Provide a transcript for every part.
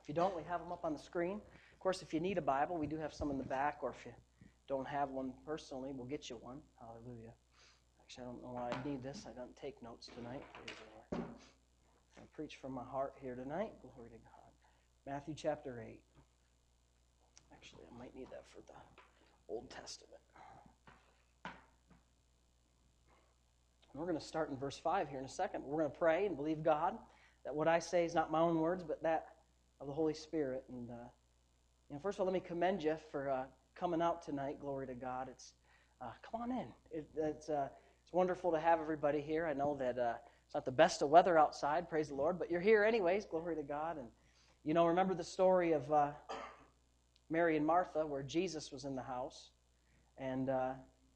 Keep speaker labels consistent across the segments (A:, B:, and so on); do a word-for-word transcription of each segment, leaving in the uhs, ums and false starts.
A: If you don't, we have them up on the screen. Of course, if you need a Bible, we do have some in the back, or if you don't have one personally, we'll get you one. Hallelujah. Actually, I don't know why I need this. I don't take notes tonight. Praise the Lord. I preach from my heart here tonight. Glory to God. Matthew chapter eight. Actually, I might need that for the Old Testament. And we're going to start in verse five here in a second. We're going to pray and believe God that what I say is not my own words, but that of the Holy Spirit. And uh, you know, first of all, let me commend you for uh, coming out tonight. Glory to God. It's uh, come on in. It, it's uh, it's wonderful to have everybody here. I know that uh, it's not the best of weather outside, praise the Lord, but you're here anyways. Glory to God. And you know, remember the story of uh, Mary and Martha, where Jesus was in the house and uh,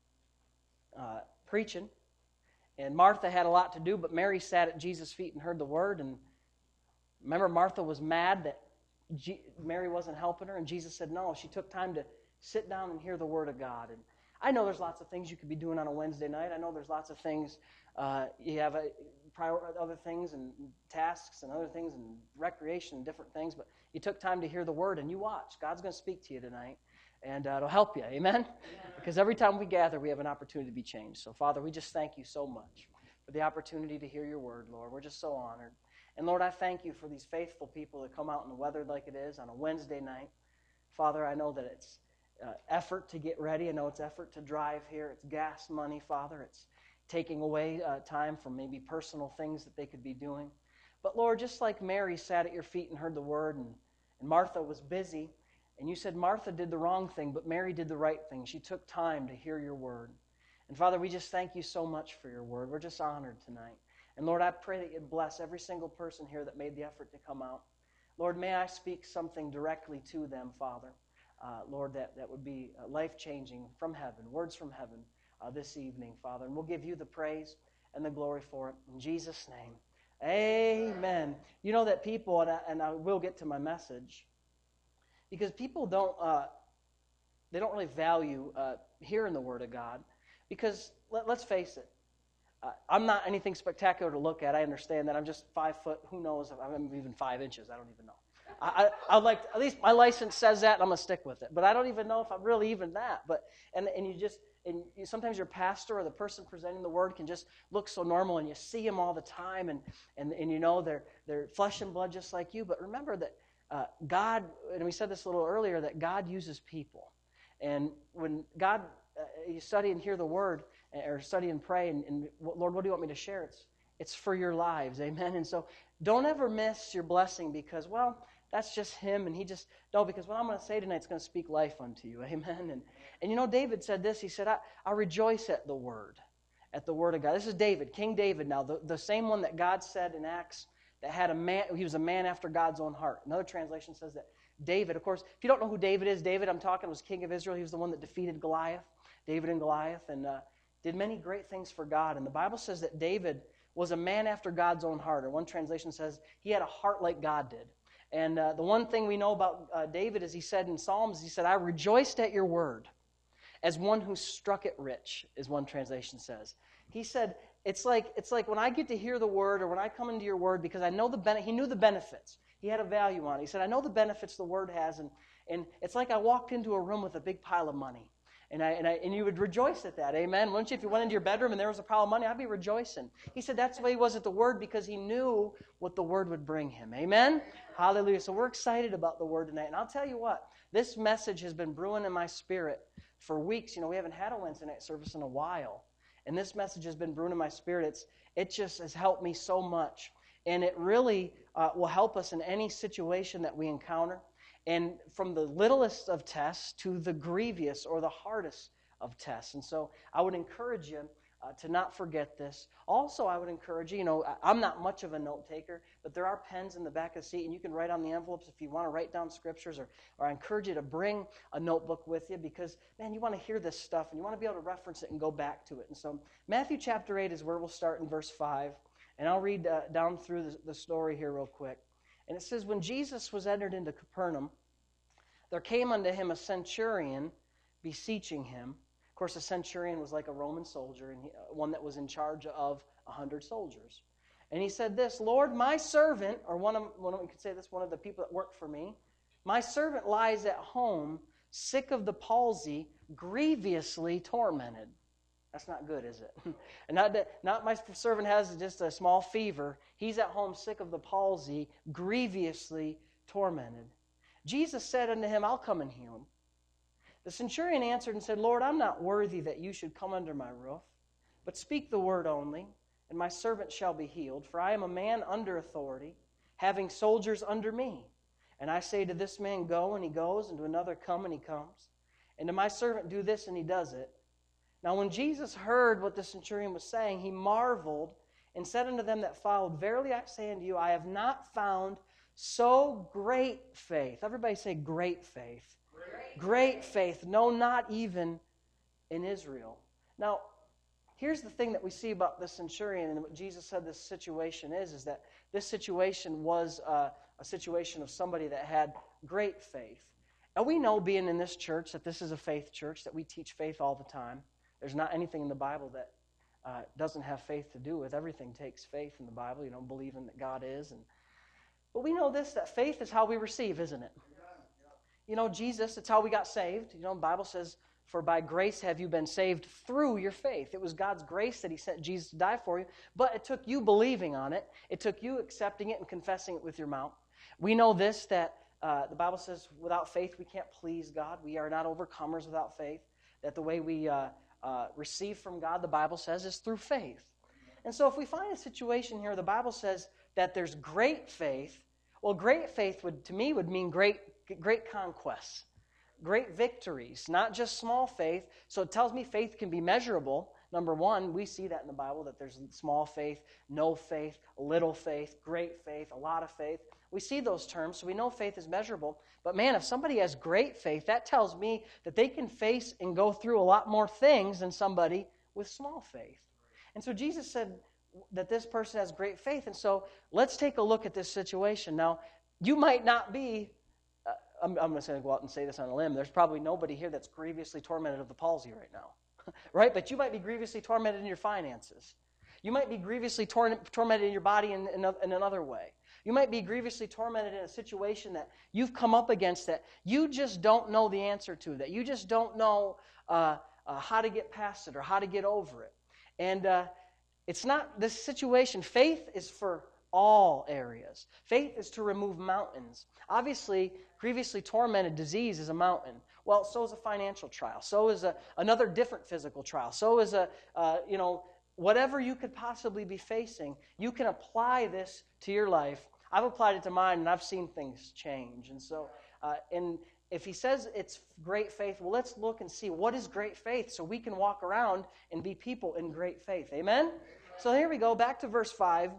A: uh, preaching. And Martha had a lot to do, but Mary sat at Jesus' feet and heard the word. And remember, Martha was mad that G- Mary wasn't helping her, and Jesus said no. She took time to sit down and hear the word of God. And I know there's lots of things you could be doing on a Wednesday night. I know there's lots of things. Uh, you have a, prior, other things and tasks and other things and recreation and different things, but you took time to hear the word, and you watch. God's going to speak to you tonight, and uh, it'll help you. Amen? Amen? Because every time we gather, we have an opportunity to be changed. So, Father, we just thank you so much for the opportunity to hear your word, Lord. We're just so honored. And, Lord, I thank you for these faithful people that come out in the weather like it is on a Wednesday night. Father, I know that it's uh, effort to get ready. I know it's effort to drive here. It's gas money, Father. It's taking away uh, time from maybe personal things that they could be doing. But, Lord, just like Mary sat at your feet and heard the word, and, and Martha was busy, and you said Martha did the wrong thing, but Mary did the right thing. She took time to hear your word. And, Father, we just thank you so much for your word. We're just honored tonight. And, Lord, I pray that you'd bless every single person here that made the effort to come out. Lord, may I speak something directly to them, Father. Uh, Lord, that, that would be uh, life-changing from heaven, words from heaven uh, this evening, Father. And we'll give you the praise and the glory for it. In Jesus' name, amen. You know that people, and I, and I will get to my message, because people don't, uh, they don't really value uh, hearing the Word of God. Because, let, let's face it, uh, I'm not anything spectacular to look at. I understand that. I'm just five foot, who knows, I'm even five inches, I don't even know. I, I, I'd like to, at least my license says that, and I'm going to stick with it. But I don't even know if I'm really even that. But and and you just, and you, sometimes your pastor or the person presenting the word can just look so normal, and you see them all the time, and, and, and you know they're, they're flesh and blood just like you. But remember that uh, God, and we said this a little earlier, that God uses people. And when God, uh, you study and hear the word, or study and pray, and, and Lord, what do you want me to share? It's, it's for your lives, amen? And so don't ever miss your blessing because, well, that's just him, and he just, no, because what I'm going to say tonight is going to speak life unto you, amen? And, and you know, David said this, he said, I, I rejoice at the word, at the word of God. This is David, King David now, the, the same one that God said in Acts that had a man, he was a man after God's own heart. Another translation says that David, of course, if you don't know who David is, David, I'm talking, was king of Israel. He was the one that defeated Goliath, David and Goliath, and uh, did many great things for God. And the Bible says that David was a man after God's own heart, or one translation says he had a heart like God did. And uh, the one thing we know about uh, David is he said in Psalms, he said, I rejoiced at your word as one who struck it rich, as one translation says. He said, it's like it's like when I get to hear the word or when I come into your word, because I know the benefit, he knew the benefits. He had a value on it. He said, I know the benefits the word has, and, and it's like I walked into a room with a big pile of money. And I, and I and you would rejoice at that, amen? Wouldn't you? If you went into your bedroom and there was a pile of money, I'd be rejoicing. He said that's the way he was at the Word because he knew what the Word would bring him, amen? Hallelujah. So we're excited about the Word tonight. And I'll tell you what, this message has been brewing in my spirit for weeks. You know, we haven't had a Wednesday night service in a while. And this message has been brewing in my spirit. It's, it just has helped me so much. And it really uh, will help us in any situation that we encounter. And from the littlest of tests to the grievous or the hardest of tests. And so I would encourage you uh, to not forget this. Also, I would encourage you, you know, I'm not much of a note taker, but there are pens in the back of the seat, and you can write on the envelopes if you want to write down scriptures, or, or I encourage you to bring a notebook with you because, man, you want to hear this stuff, and you want to be able to reference it and go back to it. And so Matthew chapter eight is where we'll start in verse five, and I'll read uh, down through the, the story here real quick. And it says, when Jesus was entered into Capernaum, there came unto him a centurion beseeching him. Of course, a centurion was like a Roman soldier, and he, uh, one that was in charge of a hundred soldiers. And he said this, Lord, my servant, or one of, one of, you could say this, one of the people that work for me, my servant lies at home, sick of the palsy, grievously tormented. That's not good, is it? And not that, not my servant has just a small fever. He's at home sick of the palsy, grievously tormented. Jesus said unto him, I'll come and heal him. The centurion answered and said, Lord, I'm not worthy that you should come under my roof, but speak the word only, and my servant shall be healed. For I am a man under authority, having soldiers under me. And I say to this man, go, and he goes, and to another, come, and he comes. And to my servant, do this, and he does it. Now when Jesus heard what the centurion was saying, he marveled and said unto them that followed, Verily I say unto you, I have not found so great faith. Everybody say great faith. Great, great faith. No, not even in Israel. Now, here's the thing that we see about the centurion and what Jesus said this situation is, is that this situation was uh, a situation of somebody that had great faith. And we know, being in this church, that this is a faith church, that we teach faith all the time. There's not anything in the Bible that uh, doesn't have faith to do with. Everything takes faith in the Bible, you know, believing that God is. And But we know this, that faith is how we receive, isn't it? You know, Jesus, it's how we got saved. You know, the Bible says, for by grace have you been saved through your faith. It was God's grace that he sent Jesus to die for you, but it took you believing on it. It took you accepting it and confessing it with your mouth. We know this, that uh, the Bible says without faith we can't please God. We are not overcomers without faith. That the way we uh, uh, receive from God, the Bible says, is through faith. And so if we find a situation here, the Bible says that there's great faith. Well, great faith would, to me, would mean great, great conquests. Great victories, not just small faith. So it tells me faith can be measurable. Number one, we see that in the Bible, that there's small faith, no faith, little faith, great faith, a lot of faith. We see those terms, so we know faith is measurable. But man, if somebody has great faith, that tells me that they can face and go through a lot more things than somebody with small faith. And so Jesus said that this person has great faith. And so let's take a look at this situation. Now, you might not be... I'm, I'm going to go out and say this on a limb. There's probably nobody here that's grievously tormented of the palsy right now, right? But you might be grievously tormented in your finances. You might be grievously tor- tormented in your body in, in, in another way. You might be grievously tormented in a situation that you've come up against that you just don't know the answer to, that you just don't know uh, uh, how to get past it or how to get over it. And uh, it's not this situation. Faith is for all areas. Faith is to remove mountains. Obviously, grievously tormented disease is a mountain. Well, so is a financial trial. So is a, another different physical trial. So is a, uh, you know, whatever you could possibly be facing, you can apply this to your life. I've applied it to mine, and I've seen things change. And so, uh, and if he says it's great faith, well, let's look and see what is great faith so we can walk around and be people in great faith. Amen? Amen. So here we go, back to verse five.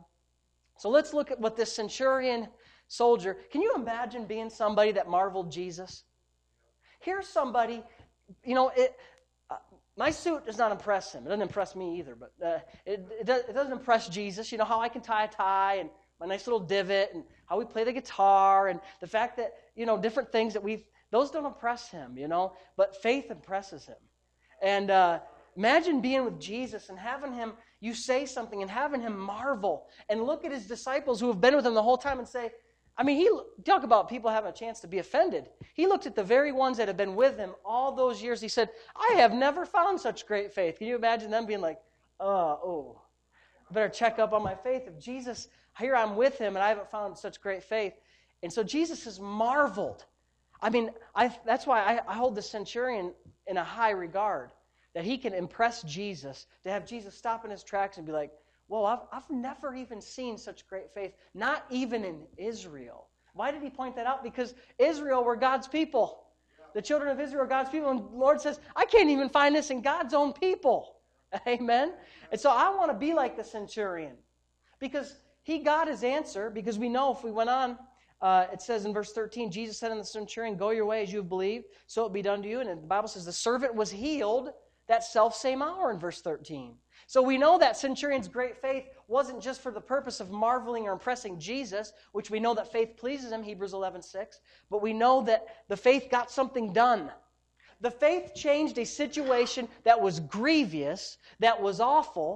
A: So let's look at what this centurion soldier, can you imagine being somebody that marveled Jesus? Here's somebody, you know, it, uh, my suit does not impress him. It doesn't impress me either, but uh, it, it, does, it doesn't impress Jesus. You know how I can tie a tie and my nice little divot and how we play the guitar and the fact that, you know, different things that we've, those don't impress him, you know, but faith impresses him. And uh, imagine being with Jesus and having him, you say something and having him marvel and look at his disciples who have been with him the whole time and say, I mean, he talk about people having a chance to be offended. He looked at the very ones that have been with him all those years. He said, I have never found such great faith. Can you imagine them being like, oh, oh, I better check up on my faith. If Jesus, here I'm with him and I haven't found such great faith. And so Jesus has marveled. I mean, I, that's why I, I hold the centurion in a high regard, that he can impress Jesus, to have Jesus stop in his tracks and be like, whoa, I've, I've never even seen such great faith, not even in Israel. Why did he point that out? Because Israel were God's people. The children of Israel are God's people. And the Lord says, I can't even find this in God's own people. Amen? And so I want to be like the centurion. Because he got his answer, because we know if we went on, uh, it says in verse thirteen, Jesus said unto the centurion, go your way as you have believed, so it be done to you. And the Bible says the servant was healed that self-same hour in verse thirteen. So we know that centurion's great faith wasn't just for the purpose of marveling or impressing Jesus, which we know that faith pleases him, Hebrews eleven six, but we know that the faith got something done. The faith changed a situation that was grievous, that was awful,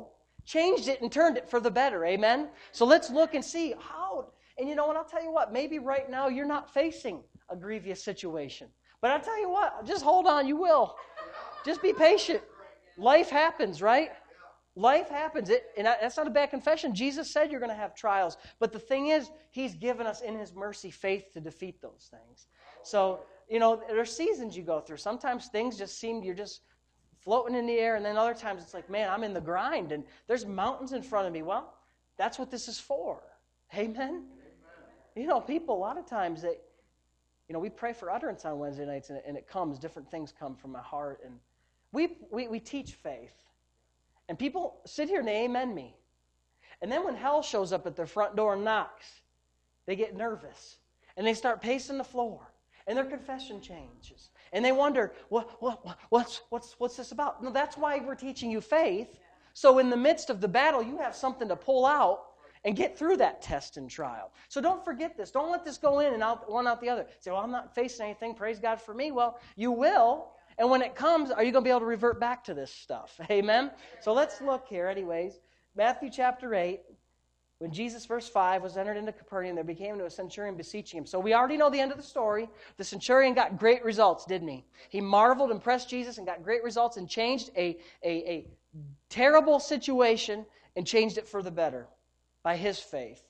A: changed it and turned it for the better. Amen? So let's look and see how. And you know what? I'll tell you what. Maybe right now you're not facing a grievous situation. But I'll tell you what. Just hold on. You will. Just be patient. Life happens, right? Life happens. It, and that's not a bad confession. Jesus said you're going to have trials. But the thing is, He's given us in His mercy faith to defeat those things. So, you know, there's seasons you go through. Sometimes things just seem you're just floating in the air. And then other times it's like, man, I'm in the grind. And there's mountains in front of me. Well, that's what this is for. Amen? Amen. You know, people, a lot of times, they, you know, we pray for utterance on Wednesday nights, and it, and it comes, different things come from my heart. And we, we, we teach faith. And people sit here and they amen me. And then when hell shows up at their front door and knocks, they get nervous. And they start pacing the floor. And their confession changes. And they wonder, what, what, what's, what's, what's this about? No, that's why we're teaching you faith. So in the midst of the battle, you have something to pull out and get through that test and trial. So don't forget this. Don't let this go in and out one out the other. Say, well, I'm not facing anything. Praise God for me. Well, you will. And when it comes, are you going to be able to revert back to this stuff? Amen? So let's look here anyways. Matthew chapter eight. When Jesus, verse five, was entered into Capernaum, there became to a centurion beseeching him. So we already know the end of the story. The centurion got great results, didn't he? He marveled, impressed Jesus, and got great results and changed a, a, a terrible situation and changed it for the better by his faith.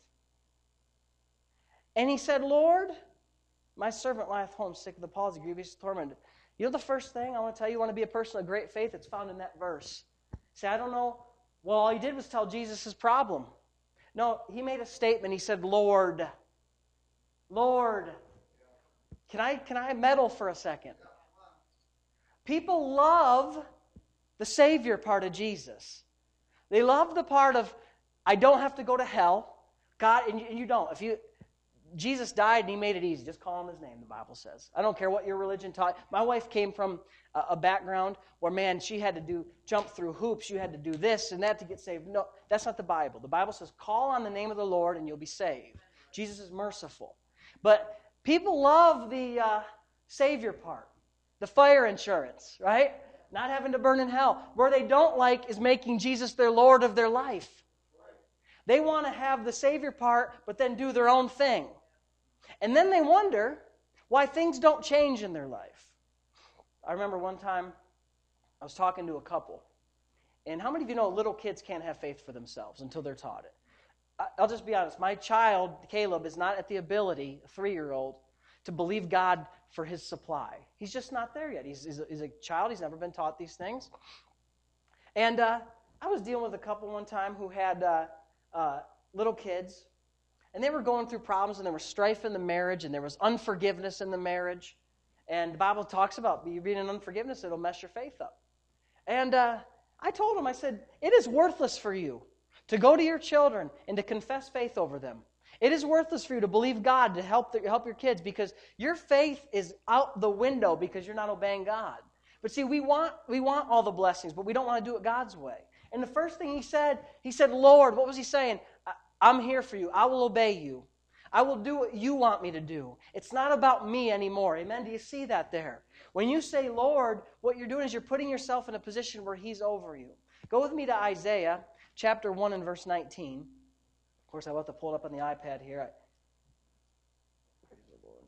A: And he said, Lord, my servant lieth home sick of the palsy, grievous tormented. You know the first thing I want to tell you, you want to be a person of great faith? It's found in that verse. Say, I don't know. Well, all he did was tell Jesus his problem. No, he made a statement. He said, Lord, Lord. Can I, can I meddle for a second? People love the Savior part of Jesus. They love the part of, I don't have to go to hell. God, and you, and you don't. If you, Jesus died and He made it easy. Just call Him His name, the Bible says. I don't care what your religion taught. My wife came from a, a background where, man, she had to do jump through hoops. You had to do this and that to get saved. No, that's not the Bible. The Bible says, call on the name of the Lord and you'll be saved. Jesus is merciful. But people love the uh, Savior part, the fire insurance, right? Not having to burn in hell. Where they don't like is making Jesus their Lord of their life. They want to have the Savior part, but then do their own thing. And then they wonder why things don't change in their life. I remember one time I was talking to a couple. And how many of you know little kids can't have faith for themselves until they're taught it? I'll just be honest. My child, Caleb, is not at the ability, a three-year-old, to believe God for his supply. He's just not there yet. He's, he's, a, he's a child. He's never been taught these things. And uh, I was dealing with a couple one time who had uh, uh, little kids. And they were going through problems, and there was strife in the marriage, and there was unforgiveness in the marriage. And the Bible talks about you being in unforgiveness, it'll mess your faith up. And uh, I told him, I said, it is worthless for you to go to your children and to confess faith over them. It is worthless for you to believe God to help, the, help your kids because your faith is out the window because you're not obeying God. But see, we want, we want all the blessings, but we don't want to do it God's way. And the first thing he said, he said, Lord, what was he saying? I'm here for you. I will obey you. I will do what you want me to do. It's not about me anymore. Amen? Do you see that there? When you say, Lord, what you're doing is you're putting yourself in a position where He's over you. Go with me to Isaiah chapter one and verse nineteen. Of course, I will have to pull it up on the iPad here. I, praise the Lord.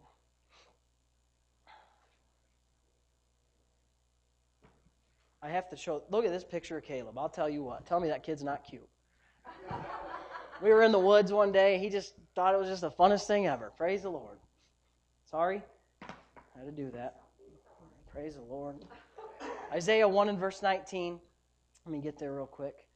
A: I have to show, look at this picture of Caleb. I'll tell you what. Tell me that kid's not cute. We were in the woods one day. He just thought it was just the funnest thing ever. Praise the Lord. Sorry. I had to do that. Praise the Lord. Isaiah one and verse nineteen. Let me get there real quick.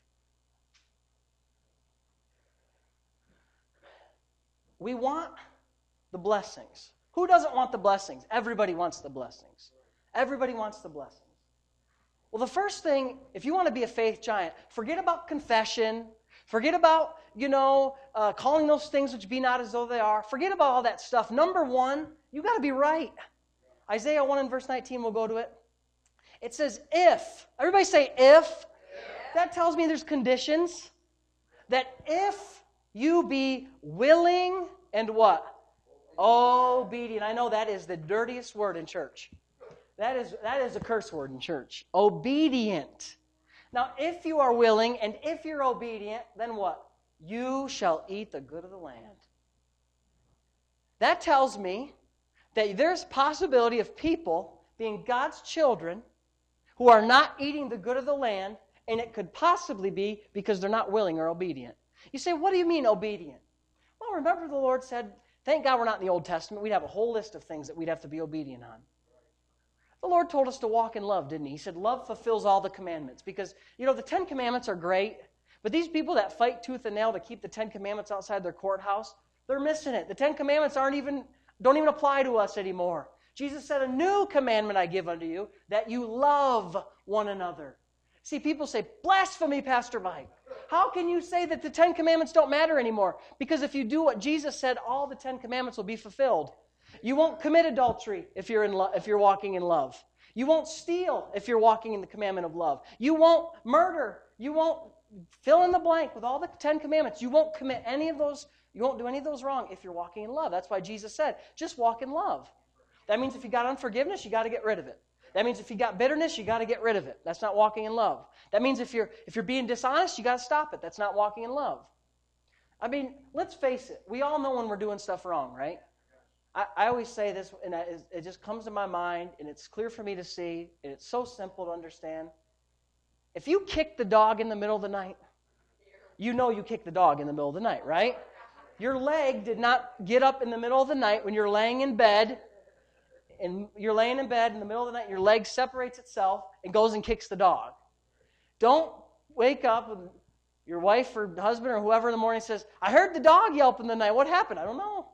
A: We want the blessings. Who doesn't want the blessings? Everybody wants the blessings. Everybody wants the blessings. Well, the first thing, if you want to be a faith giant, forget about confession. Forget about, you know, uh, calling those things which be not as though they are. Forget about all that stuff. Number one, you got to be right. Isaiah one and verse nineteen, we'll go to it. It says, if. Everybody say, if. if. That tells me there's conditions. That if you be willing and what? Obedient. I know that is the dirtiest word in church. That is, that is a curse word in church. Obedient. Now, if you are willing and if you're obedient, then what? You shall eat the good of the land. That tells me that there's possibility of people being God's children who are not eating the good of the land, and it could possibly be because they're not willing or obedient. You say, what do you mean obedient? Well, remember the Lord said, thank God we're not in the Old Testament. We'd have a whole list of things that we'd have to be obedient on. The Lord told us to walk in love, didn't He? He said love fulfills all the commandments. Because, you know, the Ten Commandments are great, but these people that fight tooth and nail to keep the Ten Commandments outside their courthouse, they're missing it. The Ten Commandments aren't even, don't even apply to us anymore. Jesus said, a new commandment I give unto you, that you love one another. See, people say, blasphemy, Pastor Mike. How can you say that the Ten Commandments don't matter anymore? Because if you do what Jesus said, all the Ten Commandments will be fulfilled. You won't commit adultery if you're in lo- if you're walking in love. You won't steal if you're walking in the commandment of love. You won't murder. You won't fill in the blank with all the Ten Commandments. You won't commit any of those. You won't do any of those wrong if you're walking in love. That's why Jesus said, just walk in love. That means if you got unforgiveness, you got to get rid of it. That means if you got bitterness, you got to get rid of it. That's not walking in love. That means if you're if you're being dishonest, you got to stop it. That's not walking in love. I mean, let's face it. We all know when we're doing stuff wrong, right? I, I always say this, and I, it just comes to my mind, and it's clear for me to see, and it's so simple to understand. If you kick the dog in the middle of the night, you know you kicked the dog in the middle of the night, right? Your leg did not get up in the middle of the night when you're laying in bed, and you're laying in bed in the middle of the night, your leg separates itself and goes and kicks the dog. Don't wake up and your wife or husband or whoever in the morning says, I heard the dog yelp in the night. What happened? I don't know.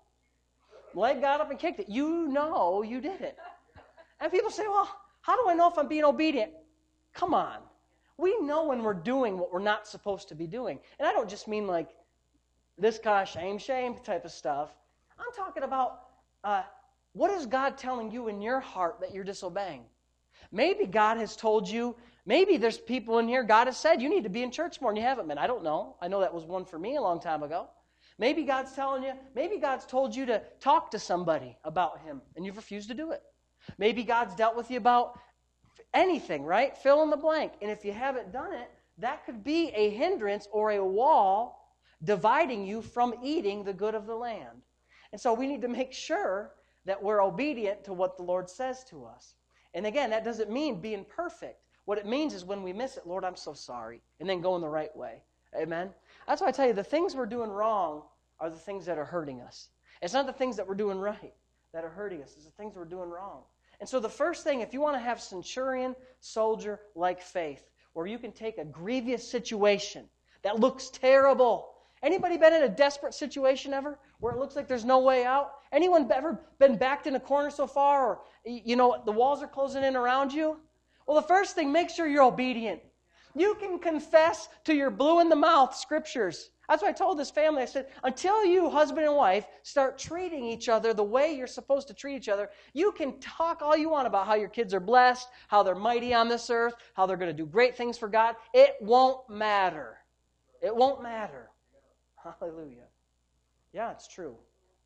A: Leg got up and kicked it. You know you did it. And people say, well, how do I know if I'm being obedient? Come on. We know when we're doing what we're not supposed to be doing. And I don't just mean like this kind of shame, shame type of stuff. I'm talking about uh, what is God telling you in your heart that you're disobeying? Maybe God has told you, maybe there's people in here, God has said you need to be in church more and you haven't been. I don't know. I know that was one for me a long time ago. Maybe God's telling you, maybe God's told you to talk to somebody about Him and you've refused to do it. Maybe God's dealt with you about anything, right? Fill in the blank. And if you haven't done it, that could be a hindrance or a wall dividing you from eating the good of the land. And so we need to make sure that we're obedient to what the Lord says to us. And again, that doesn't mean being perfect. What it means is when we miss it, Lord, I'm so sorry, and then going the right way. Amen? That's why I tell you, the things we're doing wrong are the things that are hurting us. It's not the things that we're doing right that are hurting us. It's the things we're doing wrong. And so the first thing, if you want to have centurion, soldier-like faith, where you can take a grievous situation that looks terrible. Anybody been in a desperate situation ever where it looks like there's no way out? Anyone ever been backed in a corner so far, or, you know, the walls are closing in around you? Well, the first thing, make sure you're obedient. You can confess to your blue-in-the-mouth scriptures. That's why I told this family, I said, until you, husband and wife, start treating each other the way you're supposed to treat each other, you can talk all you want about how your kids are blessed, how they're mighty on this earth, how they're going to do great things for God. It won't matter. It won't matter. Hallelujah. Yeah, it's true.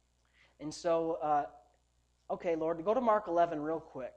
A: And so, uh, okay, Lord, go to Mark eleven real quick.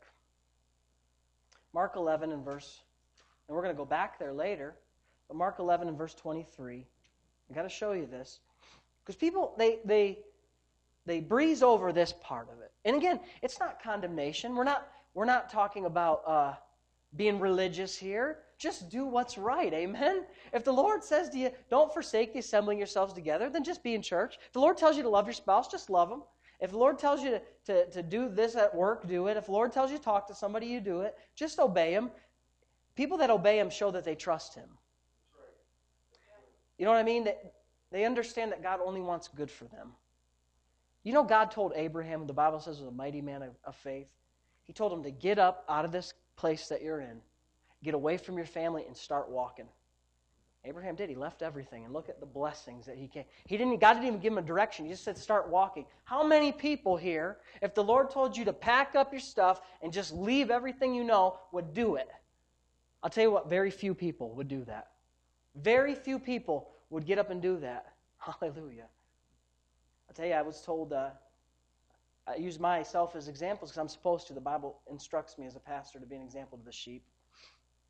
A: Mark eleven and verse, and we're going to go back there later, but Mark eleven and verse twenty-three. I've got to show you this. Because people, they, they, they breeze over this part of it. And again, it's not condemnation. We're not, we're not talking about uh, being religious here. Just do what's right, amen? If the Lord says to you, don't forsake the assembling yourselves together, then just be in church. If the Lord tells you to love your spouse, just love them. If the Lord tells you to, to, to do this at work, do it. If the Lord tells you to talk to somebody, you do it. Just obey Him. People that obey Him show that they trust Him. You know what I mean? They, they understand that God only wants good for them. You know, God told Abraham, the Bible says, was a mighty man of, of faith. He told him to get up out of this place that you're in, get away from your family, and start walking. Abraham did. He left everything, and look at the blessings that he came. He didn't. God didn't even give him a direction. He just said, start walking. How many people here, if the Lord told you to pack up your stuff and just leave everything you know, would do it? I'll tell you what, very few people would do that. Very few people would get up and do that. Hallelujah. I'll tell you, I was told, uh, I use myself as examples because I'm supposed to. The Bible instructs me as a pastor to be an example to the sheep.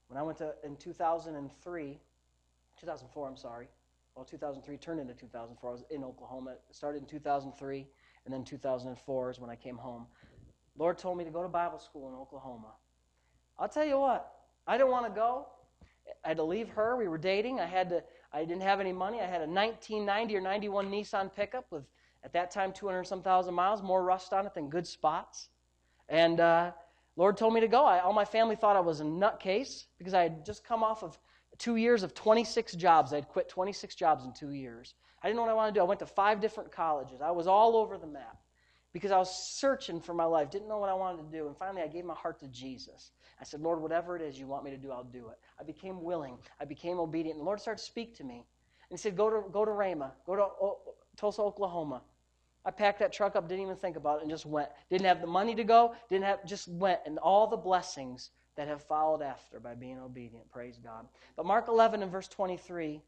A: When I went to, in two thousand three, two thousand four, I'm sorry. Well, two thousand three turned into two thousand four. I was in Oklahoma. It started in two thousand three, and then two thousand four is when I came home. Lord told me to go to Bible school in Oklahoma. I'll tell you what, I didn't want to go. I had to leave her. We were dating. I had to. I didn't have any money. I had a nineteen ninety or ninety-one Nissan pickup with, at that time, two hundred some thousand miles, more rust on it than good spots. And uh, Lord told me to go. I, all my family thought I was a nutcase because I had just come off of two years of twenty-six jobs. I'd quit twenty-six jobs in two years. I didn't know what I wanted to do. I went to five different colleges. I was all over the map because I was searching for my life, didn't know what I wanted to do. And finally, I gave my heart to Jesus. I said, Lord, whatever it is you want me to do, I'll do it. I became willing. I became obedient. And the Lord started to speak to me. And He said, go to, go to Rhema. Go to o- Tulsa, Oklahoma. I packed that truck up, didn't even think about it, and just went. Didn't have the money to go, didn't have, just went. And all the blessings that have followed after by being obedient. Praise God. But Mark eleven and verse twenty-three,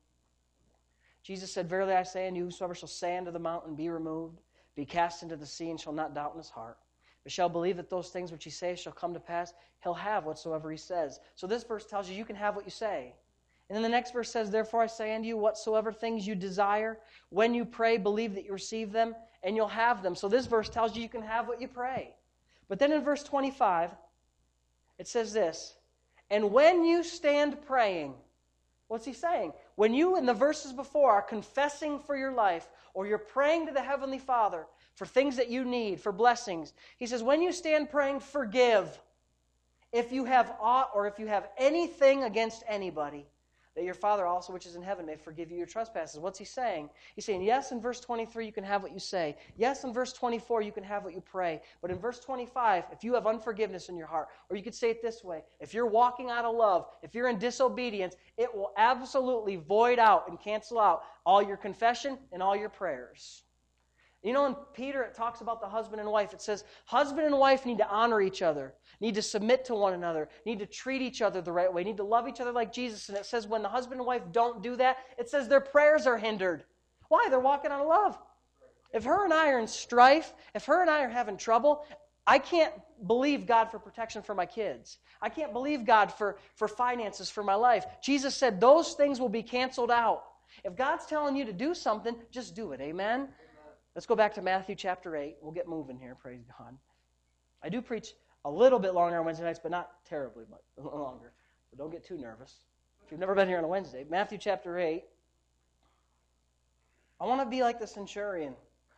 A: Jesus said, verily I say unto you, whosoever shall say unto the mountain, be removed, be cast into the sea, and shall not doubt in his heart, but shall believe that those things which he saith shall come to pass, he'll have whatsoever he says. So this verse tells you you can have what you say. And then the next verse says, therefore I say unto you, whatsoever things you desire, when you pray, believe that you receive them, and you'll have them. So this verse tells you you can have what you pray. But then in verse twenty-five, it says this, and when you stand praying, what's he saying? When you, in the verses before, are confessing for your life, or you're praying to the Heavenly Father for things that you need, for blessings, he says, when you stand praying, forgive. If you have aught, or if you have anything against anybody, that your Father also which is in heaven may forgive you your trespasses. What's he saying? He's saying, yes, in verse twenty-three, you can have what you say. Yes, in verse twenty-four, you can have what you pray. But in verse twenty-five, if you have unforgiveness in your heart, or you could say it this way, if you're walking out of love, if you're in disobedience, it will absolutely void out and cancel out all your confession and all your prayers. You know, in Peter, it talks about the husband and wife. It says, husband and wife need to honor each other, need to submit to one another, need to treat each other the right way, need to love each other like Jesus. And it says when the husband and wife don't do that, it says their prayers are hindered. Why? They're walking out of love. If her and I are in strife, if her and I are having trouble, I can't believe God for protection for my kids. I can't believe God for, for finances for my life. Jesus said those things will be canceled out. If God's telling you to do something, just do it. Amen? Let's go back to Matthew chapter eight. We'll get moving here, praise God. I do preach a little bit longer on Wednesday nights, but not terribly much longer. So don't get too nervous. If you've never been here on a Wednesday, Matthew chapter eight. I want to be like the centurion.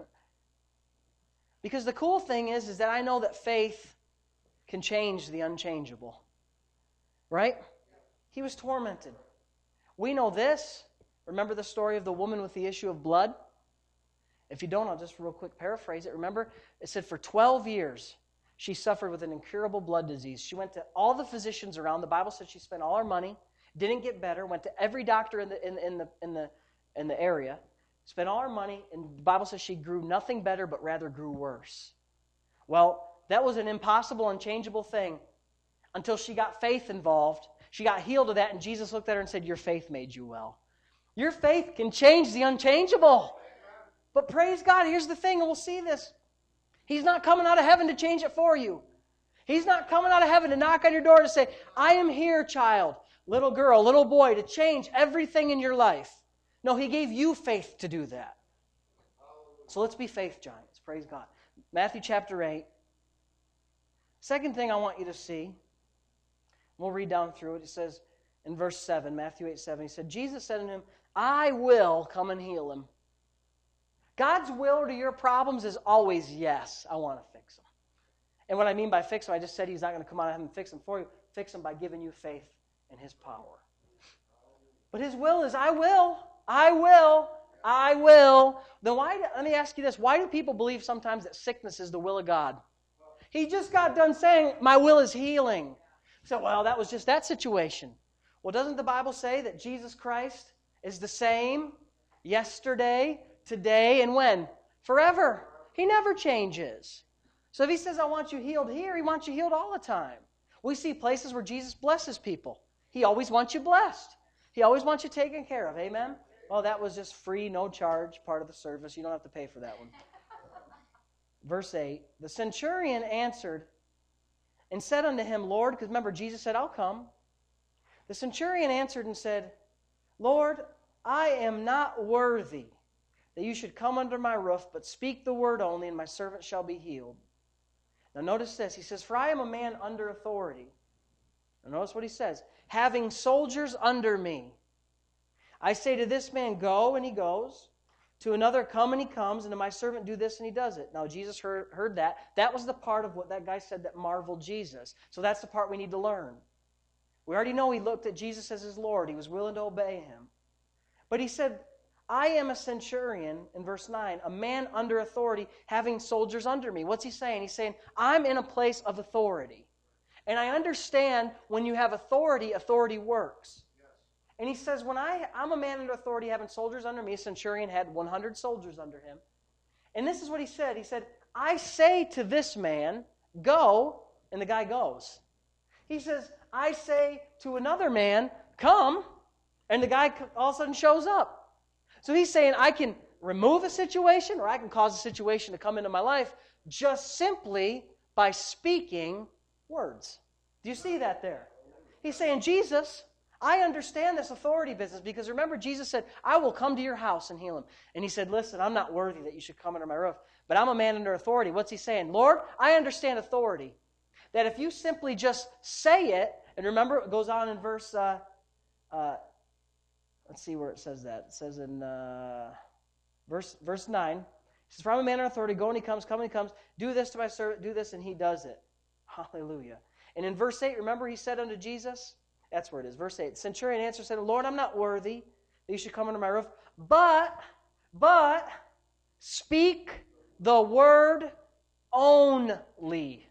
A: Because the cool thing is, is that I know that faith can change the unchangeable. Right? He was tormented. We know this. Remember the story of the woman with the issue of blood? If you don't, I'll just real quick paraphrase it. Remember, it said for twelve years, she suffered with an incurable blood disease. She went to all the physicians around. The Bible said she spent all her money, didn't get better, went to every doctor in the, in, in the, in the, in the area, spent all her money, and the Bible says she grew nothing better, but rather grew worse. Well, that was an impossible, unchangeable thing until she got faith involved. She got healed of that, and Jesus looked at her and said, your faith made you well. Your faith can change the unchangeable. But praise God, here's the thing, and we'll see this. He's not coming out of heaven to change it for you. He's not coming out of heaven to knock on your door to say, I am here, child, little girl, little boy, to change everything in your life. No, He gave you faith to do that. So let's be faith giants, praise God. Matthew chapter eight. Second thing I want you to see, we'll read down through it. It says in verse seven, Matthew eight, seven, He said, Jesus said unto him, I will come and heal him. God's will to your problems is always yes, I want to fix them. And what I mean by fix them, I just said He's not going to come out of heaven and fix them for you. Fix them by giving you faith in His power. But His will is, I will, I will, I will. Then why, let me ask you this, why do people believe sometimes that sickness is the will of God? He just got done saying, my will is healing. So, well, that was just that situation. Well, doesn't the Bible say that Jesus Christ is the same yesterday, today, and when? Forever. He never changes. So if He says, I want you healed here, He wants you healed all the time. We see places where Jesus blesses people. He always wants you blessed. He always wants you taken care of. Amen? Oh, that was just free, no charge, part of the service. You don't have to pay for that one. Verse eight, the centurion answered and said unto him, Lord, because remember, Jesus said, I'll come. The centurion answered and said, Lord, I am not worthy that you should come under my roof, but speak the word only, and my servant shall be healed. Now notice this. He says, for I am a man under authority. Now notice what he says. Having soldiers under me. I say to this man, go, and he goes. To another, come, and he comes. And to my servant, do this, and he does it. Now Jesus heard, heard that. That was the part of what that guy said that marveled Jesus. So that's the part we need to learn. We already know he looked at Jesus as his Lord. He was willing to obey him. But he said, I am a centurion, in verse nine, a man under authority, having soldiers under me. What's he saying? He's saying, I'm in a place of authority. And I understand when you have authority, authority works. Yes. And he says, when I, I'm a man under authority, having soldiers under me, a centurion had one hundred soldiers under him. And this is what he said. He said, I say to this man, go, and the guy goes. He says, I say to another man, come, and the guy all of a sudden shows up. So he's saying, I can remove a situation, or I can cause a situation to come into my life just simply by speaking words. Do you see that there? He's saying, Jesus, I understand this authority business, because remember, Jesus said, I will come to your house and heal him. And he said, listen, I'm not worthy that you should come under my roof, but I'm a man under authority. What's he saying? Lord, I understand authority. That if you simply just say it, and remember, it goes on in verse, uh, uh, let's see where it says that. It says in uh, verse verse nine, it says, for I'm a man under authority, go and he comes, come and he comes, do this to my servant, do this, and he does it. Hallelujah. And in verse eight, remember he said unto Jesus, that's where it is, verse eight, the centurion answered and said, Lord, I'm not worthy that you should come under my roof, but, but, speak the word only.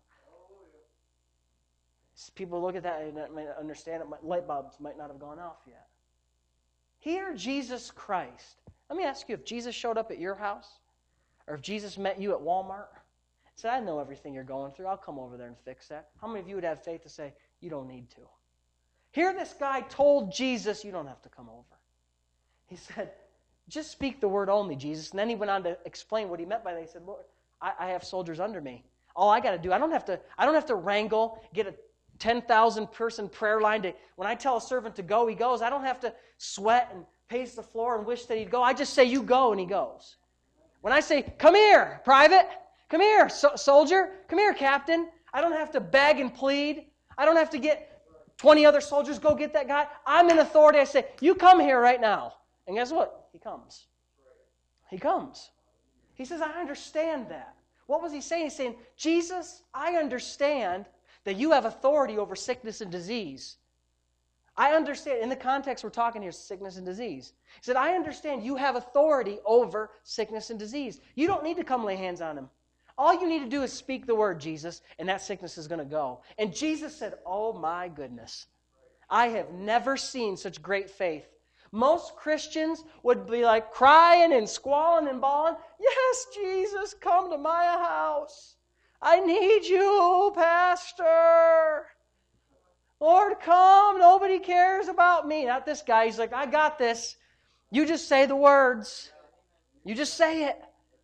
A: People look at that and might understand it. Light bulbs might not have gone off yet. Here, Jesus Christ. Let me ask you, if Jesus showed up at your house, or if Jesus met you at Walmart, said, I know everything you're going through. I'll come over there and fix that. How many of you would have faith to say, you don't need to? Here, this guy told Jesus, you don't have to come over. He said, just speak the word only, Jesus. And then he went on to explain what he meant by that. He said, Lord, I, I have soldiers under me. All I got to do, I don't have to, I don't have to wrangle, get a ten thousand person prayer line. To, when I tell a servant to go, he goes. I don't have to sweat and pace the floor and wish that he'd go. I just say, you go, and he goes. When I say, come here, private, come here, so- soldier, come here, captain, I don't have to beg and plead. I don't have to get twenty other soldiers, go get that guy. I'm in authority. I say, you come here right now. And guess what? He comes. He comes. He says, I understand that. What was he saying? He's saying, Jesus, I understand that you have authority over sickness and disease. I understand, in the context we're talking here, sickness and disease. He said, I understand you have authority over sickness and disease. You don't need to come lay hands on him. All you need to do is speak the word, Jesus, and that sickness is going to go. And Jesus said, oh my goodness, I have never seen such great faith. Most Christians would be like crying and squalling and bawling, yes, Jesus, come to my house. I need you, Pastor. Lord, come. Nobody cares about me. Not this guy. He's like, I got this. You just say the words. You just say it.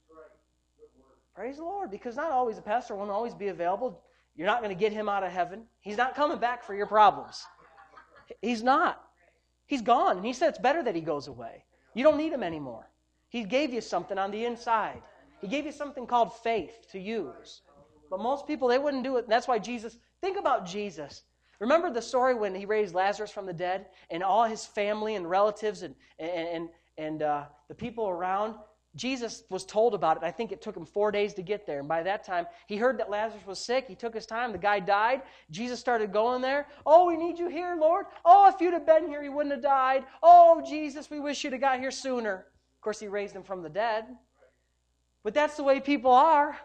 A: Praise the Lord. Because not always, the pastor won't always be available. You're not going to get him out of heaven. He's not coming back for your problems. He's not. He's gone. And he said it's better that he goes away. You don't need him anymore. He gave you something on the inside. He gave you something called faith to use. But most people, they wouldn't do it. And that's why Jesus, think about Jesus. Remember the story when he raised Lazarus from the dead, and all his family and relatives and, and, and, and uh, the people around? Jesus was told about it. I think it took him four days to get there. And by that time, he heard that Lazarus was sick. He took his time. The guy died. Jesus started going there. Oh, we need you here, Lord. Oh, if you'd have been here, he wouldn't have died. Oh, Jesus, we wish you'd have got here sooner. Of course, he raised him from the dead. But that's the way people are.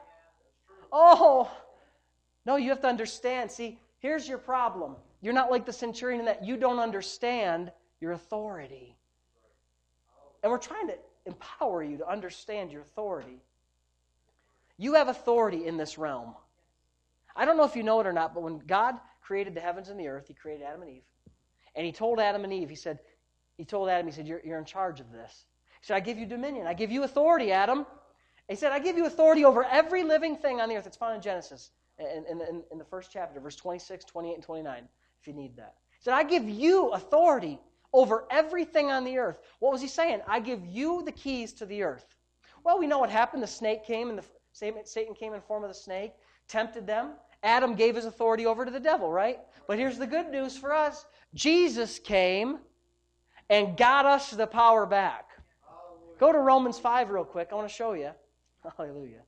A: Oh, no, you have to understand. See, here's your problem. You're not like the centurion in that you don't understand your authority. And we're trying to empower you to understand your authority. You have authority in this realm. I don't know if you know it or not, but when God created the heavens and the earth, he created Adam and Eve. And he told Adam and Eve, he said, he told Adam, he said, you're, you're in charge of this. He said, I give you dominion. I give you authority, Adam. He said, I give you authority over every living thing on the earth. It's found in Genesis, in, in, in the first chapter, verse twenty-six, twenty-eight, and twenty-nine, if you need that. He said, I give you authority over everything on the earth. What was he saying? I give you the keys to the earth. Well, we know what happened. The snake came, and the Satan came in the form of the snake, tempted them. Adam gave his authority over to the devil, right? But here's the good news for us. Jesus came and got us the power back. Hallelujah. Go to Romans five real quick. I want to show you. Hallelujah.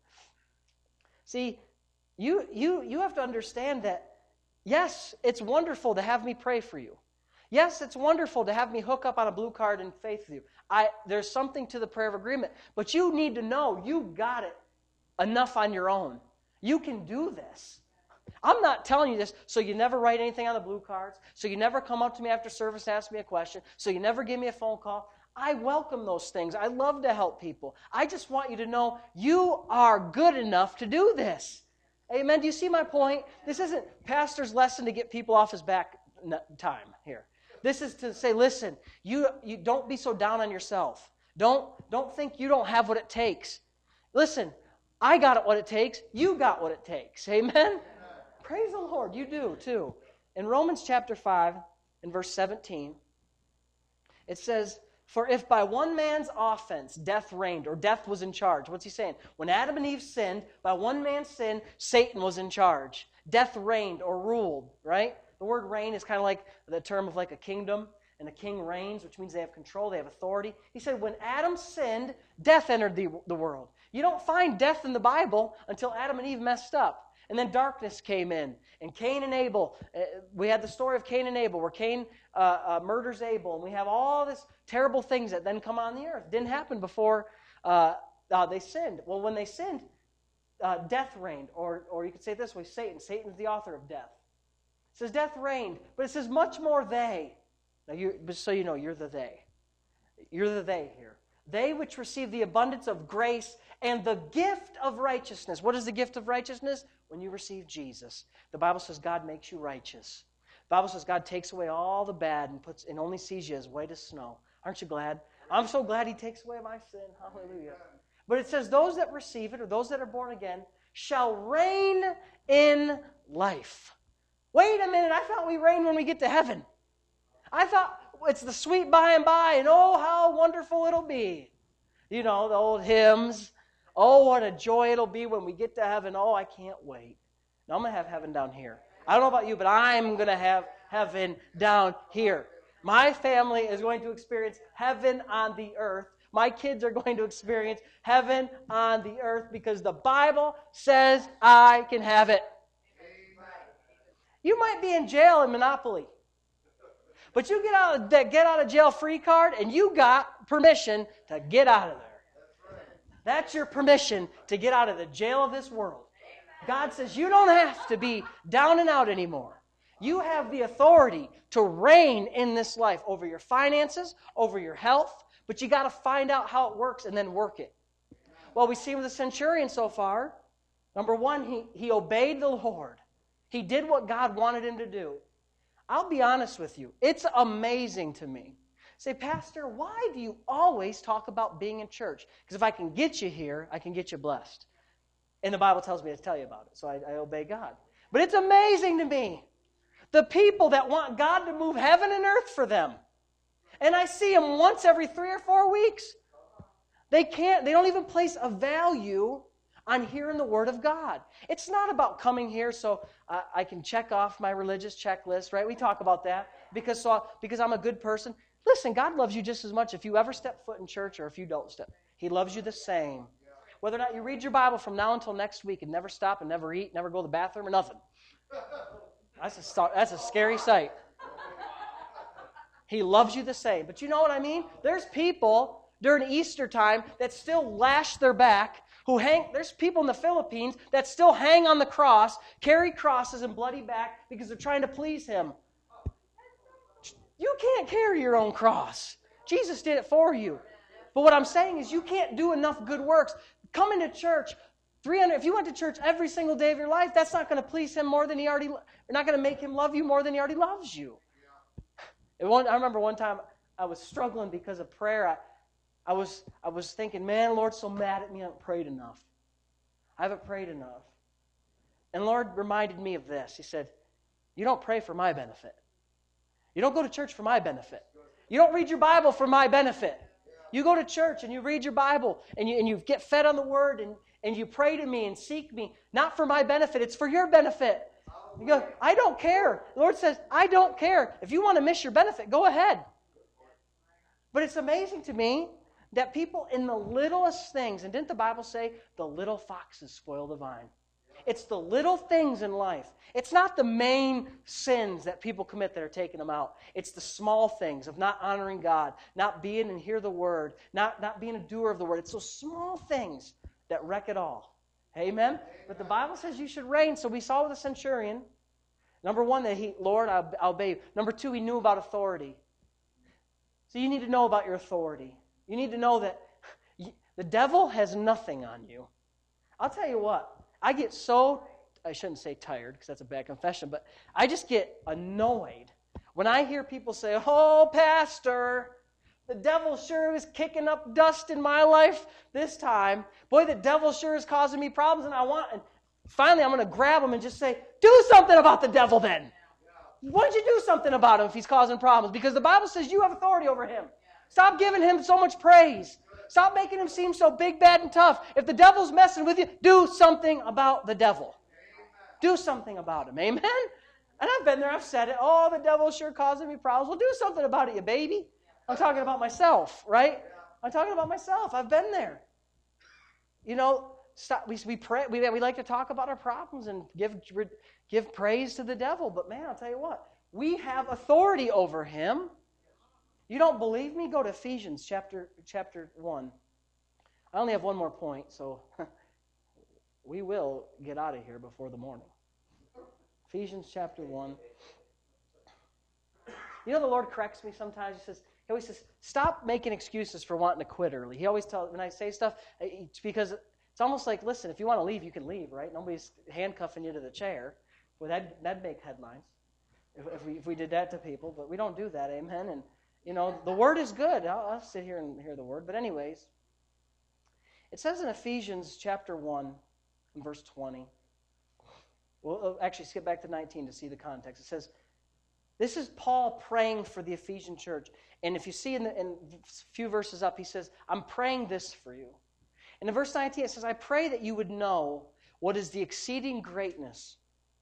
A: See, you, you, you have to understand that, yes, it's wonderful to have me pray for you. Yes, it's wonderful to have me hook up on a blue card in faith with you. I, there's something to the prayer of agreement. But you need to know you got it enough on your own. You can do this. I'm not telling you this so you never write anything on the blue cards, so you never come up to me after service and ask me a question, so you never give me a phone call. I welcome those things. I love to help people. I just want you to know you are good enough to do this. Amen? Do you see my point? This isn't pastor's lesson to get people off his back time here. This is to say, listen, you, you don't be so down on yourself. Don't, don't think you don't have what it takes. Listen, I got it what it takes. You got what it takes. Amen? Amen. Praise the Lord. You do too. In Romans chapter five, in verse seventeen, it says, for if by one man's offense death reigned, or death was in charge. What's he saying? When Adam and Eve sinned, by one man's sin, Satan was in charge. Death reigned or ruled, right? The word reign is kind of like the term of like a kingdom, and a king reigns, which means they have control, they have authority. He said when Adam sinned, death entered the, the world. You don't find death in the Bible until Adam and Eve messed up. And then darkness came in. And Cain and Abel, uh, we had the story of Cain and Abel, where Cain uh, uh, murders Abel. And we have all these terrible things that then come on the earth. Didn't happen before uh, uh, they sinned. Well, when they sinned, uh, death reigned. Or, or you could say it this way, Satan. Satan's the author of death. It says death reigned, but it says much more they. Now, you, just so you know, you're the they. You're the they here. They which receive the abundance of grace and the gift of righteousness. What is the gift of righteousness? When you receive Jesus. The Bible says God makes you righteous. The Bible says God takes away all the bad and puts and only sees you as white as snow. Aren't you glad? I'm so glad He takes away my sin. Hallelujah. But it says those that receive it, or those that are born again, shall reign in life. Wait a minute, I thought we reign when we get to heaven. I thought it's the sweet by and by, and oh, how wonderful it'll be. You know, the old hymns. Oh, what a joy it'll be when we get to heaven. Oh, I can't wait. Now, I'm going to have heaven down here. I don't know about you, but I'm going to have heaven down here. My family is going to experience heaven on the earth. My kids are going to experience heaven on the earth because the Bible says I can have it. You might be in jail in Monopoly, but you get out of the get out of jail free card, and you got permission to get out of there. That's your permission to get out of the jail of this world. God says you don't have to be down and out anymore. You have the authority to reign in this life over your finances, over your health, but you got to find out how it works and then work it. Well, we see with the centurion so far, number one, he, he obeyed the Lord. He did what God wanted him to do. I'll be honest with you. It's amazing to me. Say, Pastor, why do you always talk about being in church? Because if I can get you here, I can get you blessed. And the Bible tells me to tell you about it, so I, I obey God. But it's amazing to me, the people that want God to move heaven and earth for them. And I see them once every three or four weeks. They can't, they don't even place a value on hearing the Word of God. It's not about coming here so uh, I can check off my religious checklist, right? We talk about that because, so, because I'm a good person. Listen, God loves you just as much if you ever step foot in church or if you don't step. He loves you the same. Whether or not you read your Bible from now until next week and never stop and never eat, never go to the bathroom or nothing. That's a, that's a scary sight. He loves you the same. But you know what I mean? There's people during Easter time that still lash their back, who hang, there's people in the Philippines that still hang on the cross, carry crosses and bloody back because they're trying to please Him. You can't carry your own cross. Jesus did it for you. But what I'm saying is you can't do enough good works. Coming to church, three hundred, if you went to church every single day of your life, that's not going to please Him more than He already, you're not going to make Him love you more than He already loves you. And one, I remember one time I was struggling because of prayer. I, I was I was thinking, man, Lord's so mad at me I haven't prayed enough. I haven't prayed enough. And Lord reminded me of this. He said, you don't pray for my benefit. You don't go to church for my benefit. You don't read your Bible for my benefit. You go to church and you read your Bible and you, and you get fed on the Word and, and you pray to me and seek me, not for my benefit, it's for your benefit. You go, I don't care. The Lord says, I don't care. If you want to miss your benefit, go ahead. But it's amazing to me that people in the littlest things, and didn't the Bible say, the little foxes spoil the vine? It's the little things in life. It's not the main sins that people commit that are taking them out. It's the small things of not honoring God, not being and hear the Word, not, not being a doer of the Word. It's those small things that wreck it all. Amen? But the Bible says you should reign. So we saw with the centurion, number one, that he, Lord, I'll, I'll obey you. Number two, he knew about authority. So you need to know about your authority. You need to know that the devil has nothing on you. I'll tell you what. I get so, I shouldn't say tired because that's a bad confession, but I just get annoyed when I hear people say, oh, Pastor, the devil sure is kicking up dust in my life this time. Boy, the devil sure is causing me problems, and I want, and finally I'm going to grab him and just say, do something about the devil then. Why don't you do something about him if he's causing problems? Because the Bible says you have authority over him. Stop giving him so much praise. Stop making him seem so big, bad, and tough. If the devil's messing with you, do something about the devil. Do something about him. Amen? And I've been there. I've said it. Oh, the devil's sure causing me problems. Well, do something about it, you baby. I'm talking about myself, right? I'm talking about myself. I've been there. You know, stop. We, we pray. We, we like to talk about our problems and give, give praise to the devil. But man, I'll tell you what. We have authority over him. You don't believe me? Go to Ephesians chapter chapter one. I only have one more point, so we will get out of here before the morning. Ephesians chapter one. You know the Lord corrects me sometimes. He says, he always says, stop making excuses for wanting to quit early. He always tells, when I say stuff, it's because it's almost like, listen, if you want to leave, you can leave, right? Nobody's handcuffing you to the chair. Well, that'd, that'd make headlines if, if, we, if we did that to people, but we don't do that, amen? And you know, the Word is good. I'll, I'll sit here and hear the Word. But anyways, it says in Ephesians chapter one, and verse twenty. Well, actually, skip back to nineteen to see the context. It says, this is Paul praying for the Ephesian church. And if you see in, the, in a few verses up, he says, I'm praying this for you. And in verse nineteen, it says, I pray that you would know what is the exceeding greatness.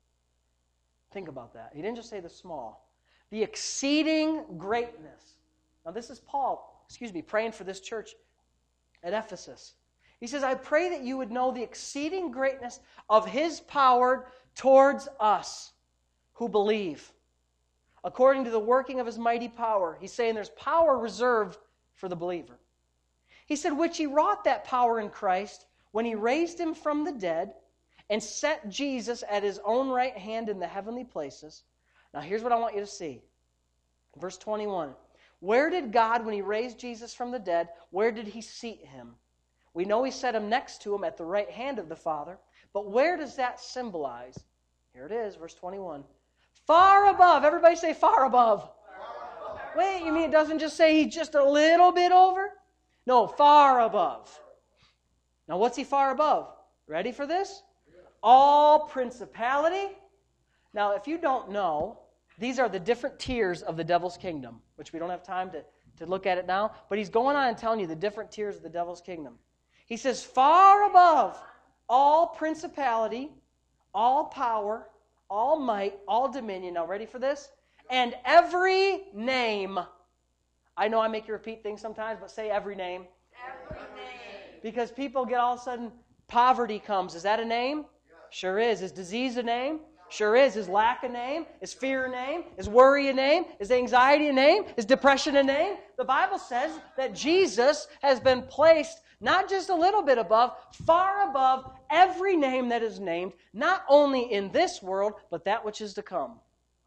A: Think about that. He didn't just say the small. The exceeding greatness. Now this is Paul, excuse me, praying for this church at Ephesus. He says, I pray that you would know the exceeding greatness of his power towards us who believe. According to the working of his mighty power. He's saying there's power reserved for the believer. He said, which he wrought that power in Christ when he raised him from the dead and set Jesus at his own right hand in the heavenly places. Now, here's what I want you to see. Verse twenty-one. Where did God, when he raised Jesus from the dead, where did he seat him? We know he set him next to him at the right hand of the Father. But where does that symbolize? Here it is, verse twenty-one. Far above. Everybody say far above. Far above. Wait, you mean it doesn't just say he's just a little bit over? No, far above. Now, what's he far above? Ready for this? All principality. Now, if you don't know, these are the different tiers of the devil's kingdom, which we don't have time to, to look at it now, but he's going on and telling you the different tiers of the devil's kingdom. He says, far above all principality, all power, all might, all dominion. Now, ready for this? And every name. I know I make you repeat things sometimes, but say every name. Every name. Because people get all of a sudden, poverty comes. Is that a name? Sure is. Is disease a name? Sure is. Is lack a name? Is fear a name? Is worry a name? Is anxiety a name? Is depression a name? The Bible says that Jesus has been placed not just a little bit above, far above every name that is named, not only in this world, but that which is to come.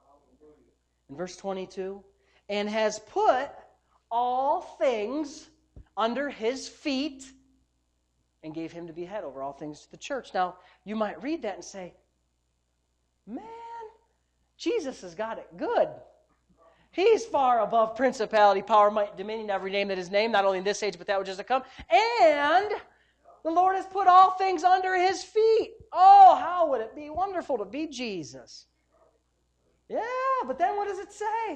A: In verse twenty-two, and has put all things under his feet and gave him to be head over all things to the church. Now, you might read that and say, man, Jesus has got it good. He's far above principality, power, might, dominion, every name that is named, not only in this age, but that which is to come. And the Lord has put all things under his feet. Oh, how would it be wonderful to be Jesus. Yeah, but then what does it say?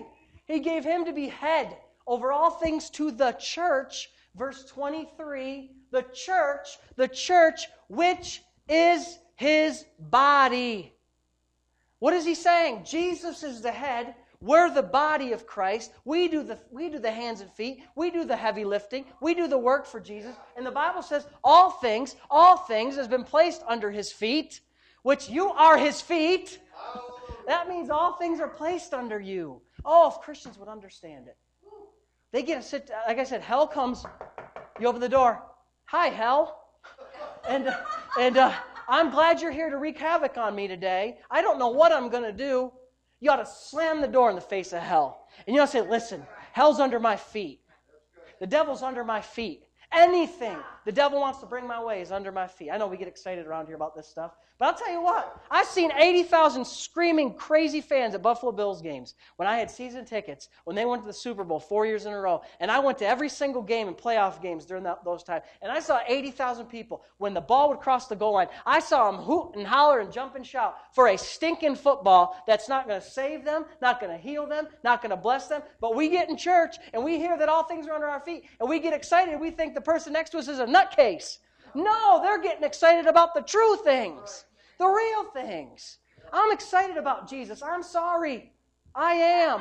A: He gave him to be head over all things to the church. Verse twenty-three, the church, the church, which is his body. What is he saying? Jesus is the head. We're the body of Christ. We do the, we do the hands and feet. We do the heavy lifting. We do the work for Jesus. And the Bible says all things, all things has been placed under his feet, which you are his feet. That means all things are placed under you. Oh, if Christians would understand it. They get to sit, like I said, hell comes, you open the door. Hi, hell. And, uh, and uh, I'm glad you're here to wreak havoc on me today. I don't know what I'm going to do. You ought to slam the door in the face of hell. And you ought to say, listen, hell's under my feet. The devil's under my feet. Anything the devil wants to bring my way is under my feet. I know we get excited around here about this stuff. But I'll tell you what, I've seen eighty thousand screaming crazy fans at Buffalo Bills games when I had season tickets, when they went to the Super Bowl four years in a row. And I went to every single game and playoff games during that, those times. And I saw eighty thousand people. When the ball would cross the goal line, I saw them hoot and holler and jump and shout for a stinking football that's not going to save them, not going to heal them, not going to bless them. But we get in church and we hear that all things are under our feet. And we get excited and we think the person next to us is a nutcase. No, they're getting excited about the true things, the real things. I'm excited about Jesus. I'm sorry. I am.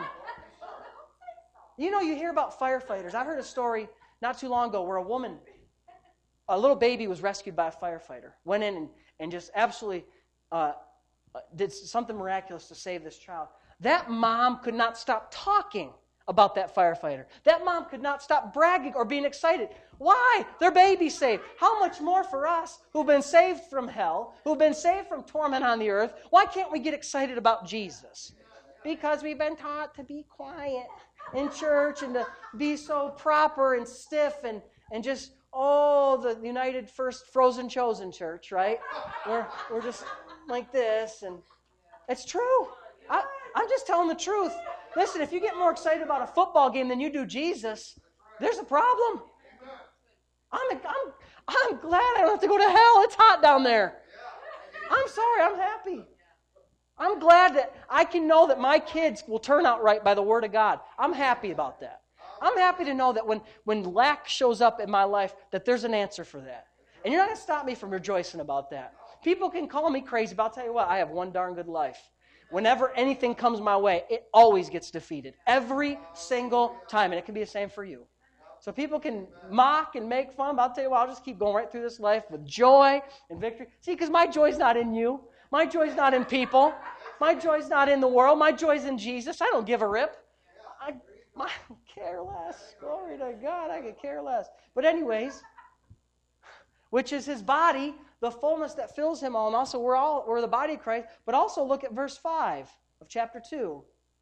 A: You know, you hear about firefighters. I heard a story not too long ago where a woman, a little baby was rescued by a firefighter, went in and, and just absolutely uh, did something miraculous to save this child. That mom could not stop talking about that firefighter. That mom could not stop bragging or being excited. Why? Their baby's saved. How much more for us who've been saved from hell, who've been saved from torment on the earth? Why can't we get excited about Jesus? Because we've been taught to be quiet in church and to be so proper and stiff and, and just, oh, the United First Frozen Chosen Church, right? We're, we're just like this. And it's true. I, I'm just telling the truth. Listen, if you get more excited about a football game than you do Jesus, there's a problem. I'm, I'm, I'm glad I don't have to go to hell. It's hot down there. I'm sorry. I'm happy. I'm glad that I can know that my kids will turn out right by the Word of God. I'm happy about that. I'm happy to know that when, when lack shows up in my life, that there's an answer for that. And you're not going to stop me from rejoicing about that. People can call me crazy, but I'll tell you what, I have one darn good life. Whenever anything comes my way, it always gets defeated. Every single time. And it can be the same for you. So people can mock and make fun, but I'll tell you what, I'll just keep going right through this life with joy and victory. See, because my joy's not in you. My joy's not in people. My joy's not in the world. My joy's in Jesus. I don't give a rip. I, I don't care less. Glory to God, I could care less. But anyways, which is his body, the fullness that fills him all. And also we're all we're the body of Christ. But also look at verse five of chapter two.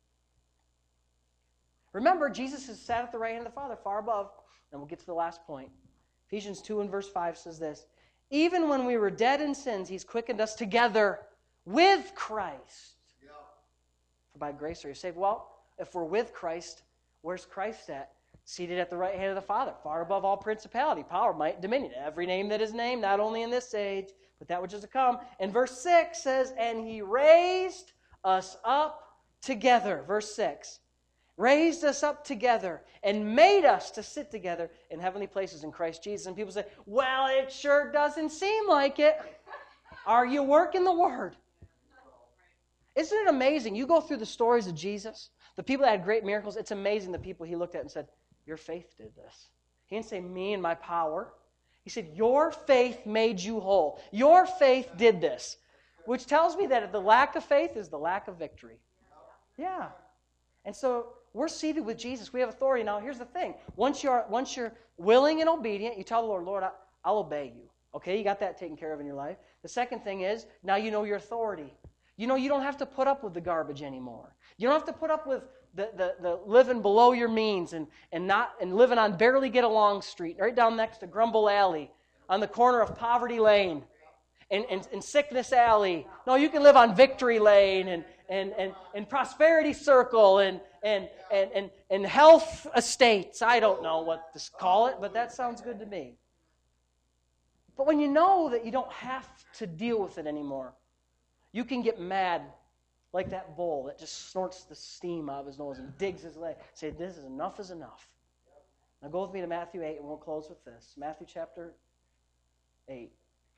A: Remember, Jesus is sat at the right hand of the Father, far above. And we'll get to the last point. Ephesians two and verse five says this. Even when we were dead in sins, he's quickened us together with Christ. Yeah. For by grace are you saved. Well, if we're with Christ, where's Christ at? Seated at the right hand of the Father, far above all principality, power, might, and dominion. Every name that is named, not only in this age, but that which is to come. And verse six says, and he raised us up together. Verse six. Raised us up together and made us to sit together in heavenly places in Christ Jesus. And people say, well, it sure doesn't seem like it. Are you working the Word? Isn't it amazing? You go through the stories of Jesus, the people that had great miracles. It's amazing the people he looked at and said, your faith did this. He didn't say me and my power. He said, your faith made you whole. Your faith did this. Which tells me that the lack of faith is the lack of victory. Yeah. And so we're seated with Jesus. We have authority. Now, here's the thing. Once you're, once you're willing and obedient, you tell the Lord, Lord, I, I'll obey you. Okay, you got that taken care of in your life. The second thing is, now you know your authority. You know you don't have to put up with the garbage anymore. You don't have to put up with the, the, the living below your means and, and, not, and living on Barely Get Along Street, right down next to Grumble Alley, on the corner of Poverty Lane and, and, and Sickness Alley. No, you can live on Victory Lane and, and, and, and Prosperity Circle and, and, and, and, and Health Estates. I don't know what to call it, but that sounds good to me. But when you know that you don't have to deal with it anymore, you can get mad like that bull that just snorts the steam out of his nose and digs his leg. Say, this is enough is enough. Now go with me to Matthew eight, and we'll close with this. Matthew chapter eight.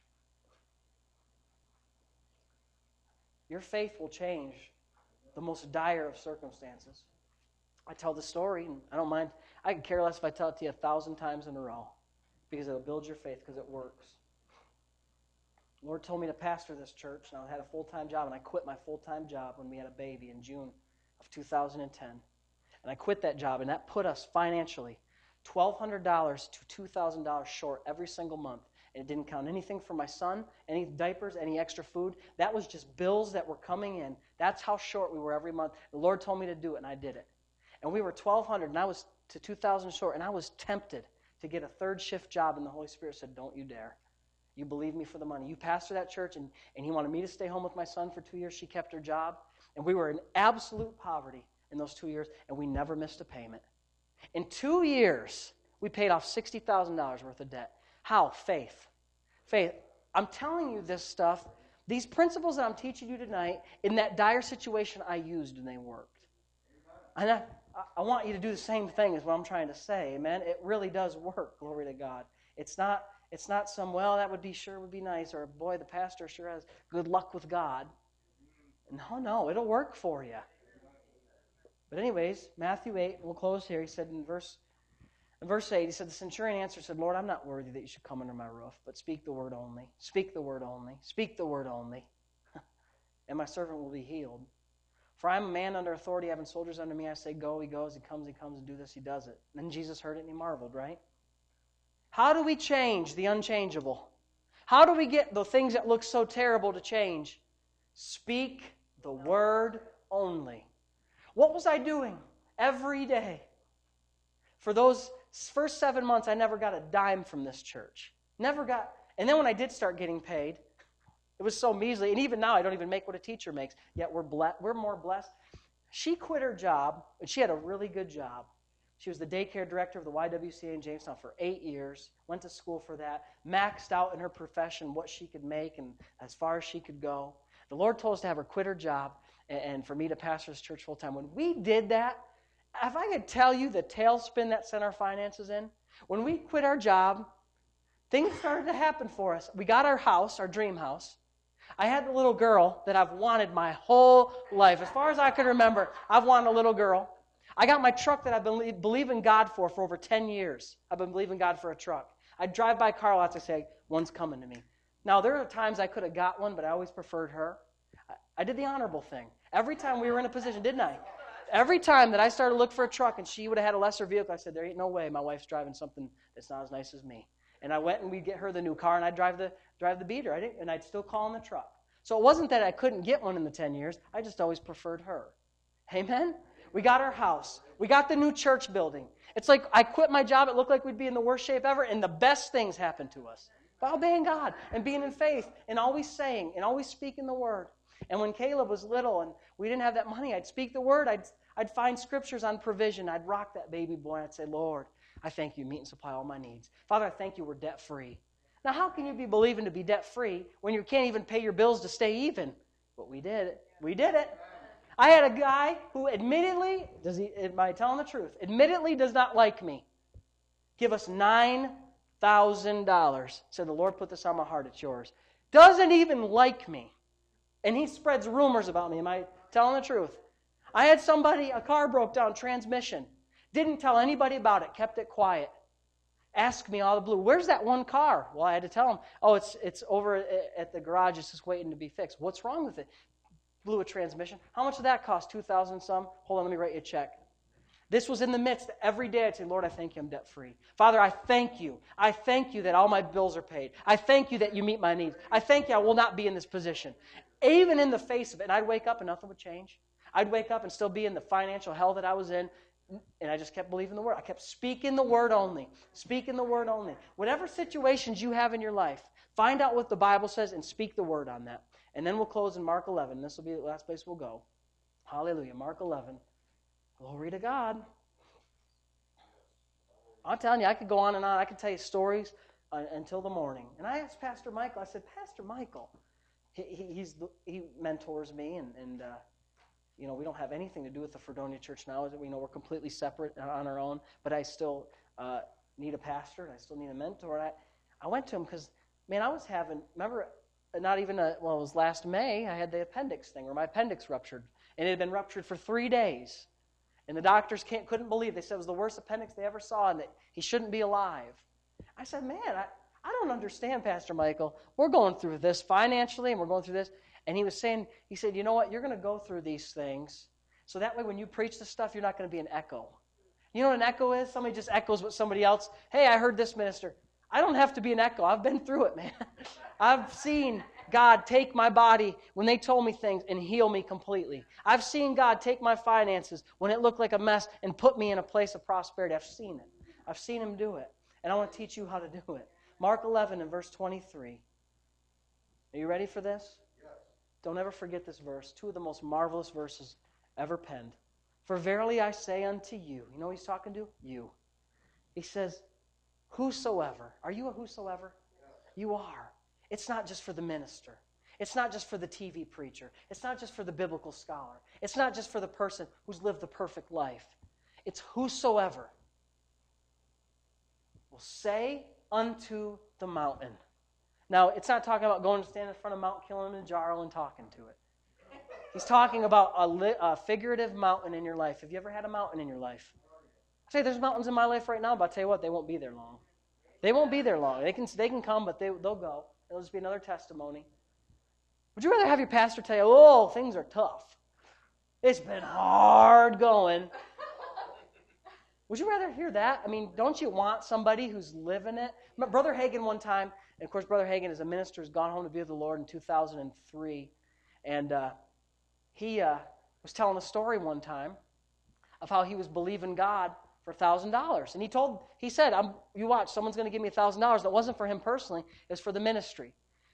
A: Your faith will change the most dire of circumstances. I tell the story, and I don't mind. I could care less if I tell it to you a thousand times in a row, because it'll build your faith, because it works. The Lord told me to pastor this church, and I had a full-time job, and I quit my full-time job when we had a baby in June of two thousand ten. And I quit that job, and that put us financially twelve hundred dollars to two thousand dollars short every single month. And it didn't count anything for my son, any diapers, any extra food. That was just bills that were coming in. That's how short we were every month. The Lord told me to do it, and I did it. And we were twelve hundred dollars, and I was to two thousand dollars short, and I was tempted to get a third shift job, and the Holy Spirit said, don't you dare. You believe me for the money. You pastor that church, and, and he wanted me to stay home with my son for two years. She kept her job, and we were in absolute poverty in those two years, and we never missed a payment. In two years, we paid off sixty thousand dollars worth of debt. How? Faith. Faith. I'm telling you this stuff, these principles that I'm teaching you tonight, in that dire situation I used, and they worked. And I, I want you to do the same thing is what I'm trying to say, amen? It really does work, glory to God. It's not, it's not some, well, that would be sure would be nice, or boy, the pastor sure has good luck with God. No, no, it'll work for you. But anyways, Matthew eight, we'll close here. He said in verse in verse eight, he said, the centurion answered, said, Lord, I'm not worthy that you should come under my roof, but speak the word only. Speak the word only. Speak the word only. And my servant will be healed. For I am a man under authority, having soldiers under me. I say, go, he goes. He comes, he comes, and do this, he does it. And then Jesus heard it, and he marveled, right? How do we change the unchangeable? How do we get the things that look so terrible to change? Speak the word only. What was I doing every day? For those first seven months, I never got a dime from this church. Never got. And then when I did start getting paid, it was so measly. And even now, I don't even make what a teacher makes. Yet we're ble- we're more blessed. She quit her job, and she had a really good job. She was the daycare director of the Y W C A in Jamestown for eight years, went to school for that, maxed out in her profession what she could make and as far as she could go. The Lord told us to have her quit her job and, and for me to pastor this church full time. When we did that, if I could tell you the tailspin that sent our finances in, when we quit our job, things started to happen for us. We got our house, our dream house. I had the little girl that I've wanted my whole life. As far as I can remember, I've wanted a little girl. I got my truck that I've been believing God for for over ten years. I've been believing God for a truck. I drive by car lots, I say, one's coming to me. Now, there are times I could have got one, but I always preferred her. I, I did the honorable thing. Every time we were in a position, didn't I? Every time that I started to look for a truck and she would have had a lesser vehicle, I said, there ain't no way my wife's driving something that's not as nice as me. And I went and we'd get her the new car, and I'd drive the drive the beater, I didn't, and I'd still call in the truck. So it wasn't that I couldn't get one in the ten years. I just always preferred her. Amen? We got our house. We got the new church building. It's like I quit my job. It looked like we'd be in the worst shape ever, and the best things happened to us by obeying God and being in faith and always saying and always speaking the word. And when Caleb was little and we didn't have that money, I'd speak the word. I'd, I'd find scriptures on provision. I'd rock that baby boy. I'd say, Lord, I thank you, meet and supply all my needs. Father, I thank you we're debt-free. Now, how can you be believing to be debt-free when you can't even pay your bills to stay even? But we did it. We did it. I had a guy who admittedly, does he, am I telling the truth, admittedly does not like me. Give us nine thousand dollars. Said, the Lord put this on my heart, it's yours. Doesn't even like me. And he spreads rumors about me. Am I telling the truth? I had somebody, a car broke down, transmission. Didn't tell anybody about it, kept it quiet. Asked me all the blue, where's that one car? Well, I had to tell him, oh, it's it's over at the garage, it's just waiting to be fixed. What's wrong with it? Blew a transmission. How much did that cost? two thousand dollars some? Hold on, let me write you a check. This was in the midst. Every day I'd say, Lord, I thank you I'm debt-free. Father, I thank you. I thank you that all my bills are paid. I thank you that you meet my needs. I thank you I will not be in this position. Even in the face of it, and I'd wake up and nothing would change. I'd wake up and still be in the financial hell that I was in, and I just kept believing the word. I kept speaking the word only. Speaking the word only. Whatever situations you have in your life, find out what the Bible says and speak the word on that. And then we'll close in Mark eleven. This will be the last place we'll go. Hallelujah. Mark eleven. Glory to God. I'm telling you, I could go on and on. I could tell you stories uh, until the morning. And I asked Pastor Michael, I said, Pastor Michael, he, he, he's the, he mentors me, and, and uh, you know, we don't have anything to do with the Fredonia Church now. We know we're completely separate on our own, but I still uh, need a pastor, and I still need a mentor. And I, I went to him because, man, I was having, remember, not even, a, well, it was last May, I had the appendix thing where my appendix ruptured, and it had been ruptured for three days. And the doctors can't, couldn't believe. They said it was the worst appendix they ever saw and that he shouldn't be alive. I said, man, I, I don't understand, Pastor Michael. We're going through this financially and we're going through this. And he was saying, he said, you know what? You're going to go through these things so that way when you preach this stuff, you're not going to be an echo. You know what an echo is? Somebody just echoes what somebody else. Hey, I heard this minister. I don't have to be an echo. I've been through it, man. I've seen God take my body when they told me things and heal me completely. I've seen God take my finances when it looked like a mess and put me in a place of prosperity. I've seen it. I've seen Him do it. And I want to teach you how to do it. Mark eleven and verse twenty-three. Are you ready for this? Yes. Don't ever forget this verse. Two of the most marvelous verses ever penned. For verily I say unto you. You know what He's talking to? You. He says, whosoever. Are you a whosoever? Yes. You are. It's not just for the minister. It's not just for the T V preacher. It's not just for the biblical scholar. It's not just for the person who's lived the perfect life. It's whosoever will say unto the mountain. Now, it's not talking about going to stand in front of Mount Kilimanjaro and talking to it. He's talking about a, li- a figurative mountain in your life. Have you ever had a mountain in your life? I say there's mountains in my life right now, but I'll tell you what, they won't be there long. They won't be there long. They can, they can come, but they, they'll go. It'll just be another testimony. Would you rather have your pastor tell you, oh, things are tough. It's been hard going. Would you rather hear that? I mean, don't you want somebody who's living it? Brother Hagin one time, and of course Brother Hagin as a minister has gone home to be with the Lord in two thousand three, and uh, he uh, was telling a story one time of how he was believing God for one thousand dollars. And he told, he said, I'm, you watch, someone's going to give me one thousand dollars. That wasn't for him personally, it was for the ministry.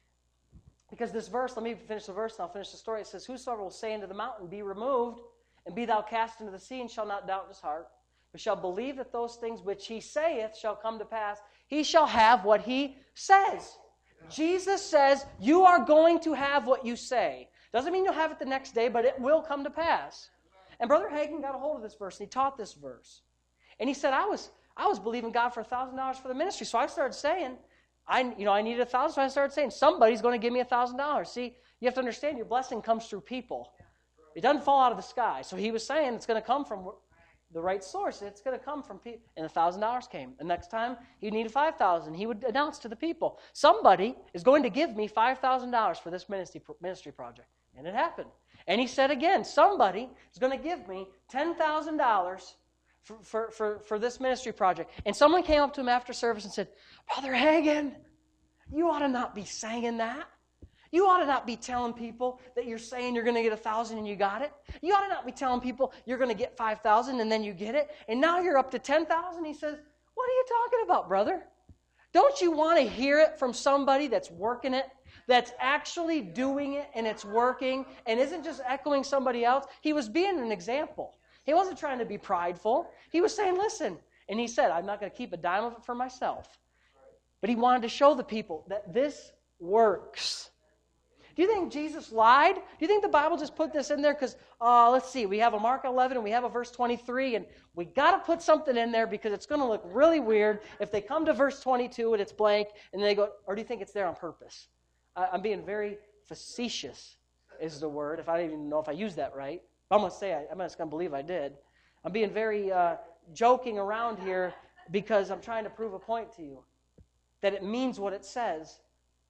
A: Because this verse, let me finish the verse and I'll finish the story. It says, whosoever will say unto the mountain, be removed, and be thou cast into the sea, and shall not doubt in his heart, but shall believe that those things which he saith shall come to pass, he shall have what he says. Jesus says, you are going to have what you say. Doesn't mean you'll have it the next day, but it will come to pass. And Brother Hagin got a hold of this verse, and he taught this verse. And he said, I was I was believing God for one thousand dollars for the ministry, so I started saying, I you know, I needed one thousand dollars, so I started saying, somebody's going to give me one thousand dollars. See, you have to understand, your blessing comes through people. It doesn't fall out of the sky. So he was saying it's going to come from the right source. It's going to come from people. And one thousand dollars came. The next time he needed five thousand dollars, he would announce to the people, somebody is going to give me five thousand dollars for this ministry, ministry project. And it happened. And he said again, somebody is going to give me ten thousand dollars for, for, for, for this ministry project. And someone came up to him after service and said, Brother Hagin, you ought to not be saying that. You ought to not be telling people that you're saying you're going to get a thousand and you got it. You ought to not be telling people you're going to get five thousand and then you get it. And now you're up to ten thousand. He says, what are you talking about, brother? Don't you want to hear it from somebody that's working it, that's actually doing it and it's working and isn't just echoing somebody else? He was being an example. He wasn't trying to be prideful. He was saying, listen. And he said, I'm not going to keep a dime of it for myself. But he wanted to show the people that this works. Do you think Jesus lied? Do you think the Bible just put this in there because, uh, let's see, we have a Mark eleven and we have a verse twenty-three, and we got to put something in there because it's going to look really weird if they come to verse twenty-two and it's blank, and they go, or do you think it's there on purpose? I, I'm being very facetious is the word, if I don't even know if I used that right. But I'm going to say, I, I'm just going to believe I did. I'm being very uh, joking around here because I'm trying to prove a point to you, that it means what it says.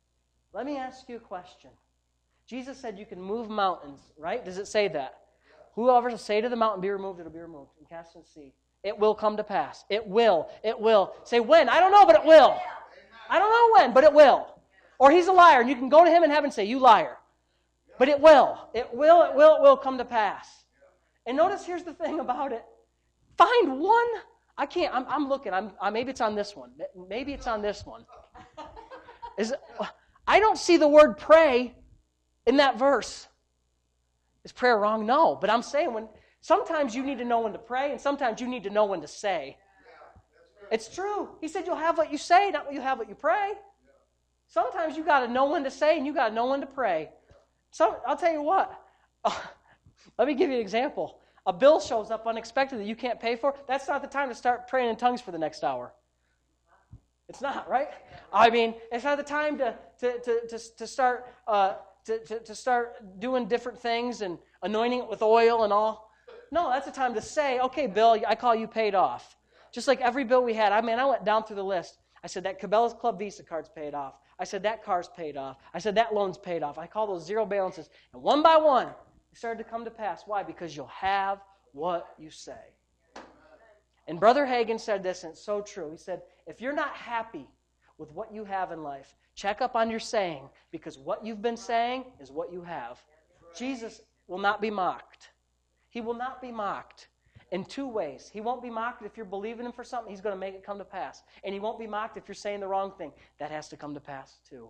A: Let me ask you a question. Jesus said you can move mountains, right? Does it say that? Whoever will say to the mountain, be removed, it'll be removed, and cast in the sea. It will come to pass. It will. It will. Say when? I don't know, but it will. I don't know when, but it will. Or he's a liar, and you can go to him in heaven and say, you liar. But it will. It will, it will, it will come to pass. And notice here's the thing about it. Find one. I can't. I'm, I'm looking. I'm, I, maybe it's on this one. Maybe it's on this one. Is it, I don't see the word pray in that verse. Is prayer wrong? No. But I'm saying when sometimes you need to know when to pray, and sometimes you need to know when to say. It's true. He said you'll have what you say, not what you have what you pray. Sometimes you got to know when to say, and you got to know when to pray. So I'll tell you what. Let me give you an example. A bill shows up unexpectedly you can't pay for. That's not the time to start praying in tongues for the next hour. It's not, right? I mean, it's not the time to to to to, to start uh, to, to to start doing different things and anointing it with oil and all. No, that's the time to say, okay, Bill, I call you paid off. Just like every bill we had. I mean, I went down through the list. I said, that Cabela's Club Visa card's paid off. I said, that car's paid off. I said, that loan's paid off. I call those zero balances. And one by one, it started to come to pass. Why? Because you'll have what you say. And Brother Hagin said this, and it's so true. He said, if you're not happy with what you have in life, check up on your saying, because what you've been saying is what you have. Jesus will not be mocked. He will not be mocked in two ways. He won't be mocked if you're believing Him for something. He's going to make it come to pass. And He won't be mocked if you're saying the wrong thing. That has to come to pass too.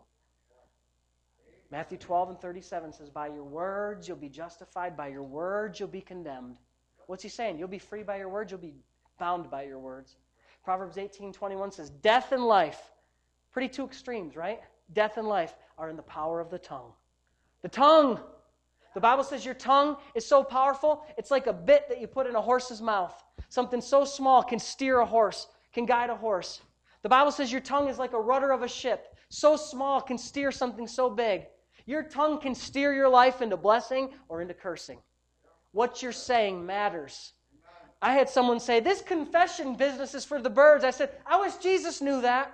A: Matthew twelve and thirty-seven says, by your words you'll be justified. By your words you'll be condemned. What's He saying? You'll be free by your words. You'll be bound by your words. Proverbs eighteen twenty-one says, death and life, pretty two extremes, right? Death and life are in the power of the tongue. The tongue. The Bible says your tongue is so powerful, it's like a bit that you put in a horse's mouth. Something so small can steer a horse, can guide a horse. The Bible says your tongue is like a rudder of a ship. So small can steer something so big. Your tongue can steer your life into blessing or into cursing. What you're saying matters. I had someone say, this confession business is for the birds. I said, I wish Jesus knew that.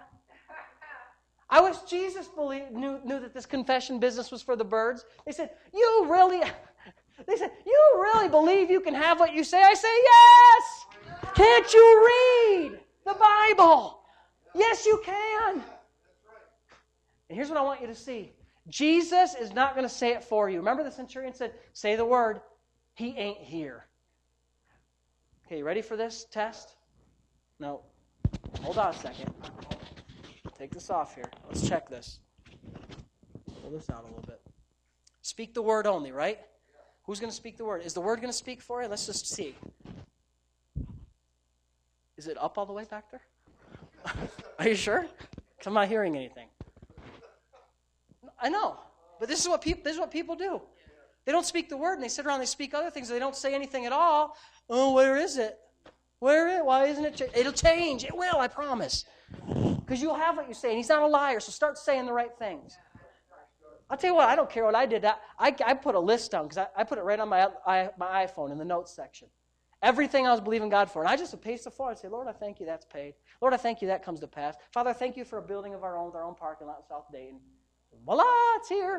A: I wish Jesus believed, knew, knew that this confession business was for the birds. They said, you really, they said, you really believe you can have what you say? I say, yes! Can't you read the Bible? Yes, you can. And here's what I want you to see. Jesus is not going to say it for you. Remember the centurion said, say the word. He ain't here. Okay, you ready for this test? No. Hold on a second. Take this off here. Let's check this. Pull this out a little bit. Speak the word only, right? Who's going to speak the word? Is the word going to speak for you? Let's just see. Is it up all the way back there? Are you sure? Because I'm not hearing anything. I know. But this is what people, this is what people do. They don't speak the word, and they sit around and they speak other things, and they don't say anything at all. Oh, where is it? Where is it? Why isn't it? Ch- It'll change. It will, I promise. Because you'll have what you say, and He's not a liar, so start saying the right things. I'll tell you what, I don't care what I did. I, I, I put a list down, because I, I put it right on my, I, my iPhone in the notes section. Everything I was believing God for. And I just pace the floor and say, Lord, I thank you, that's paid. Lord, I thank you, that comes to pass. Father, I thank you for a building of our own, with our own parking lot in South Dayton. Voila, it's here.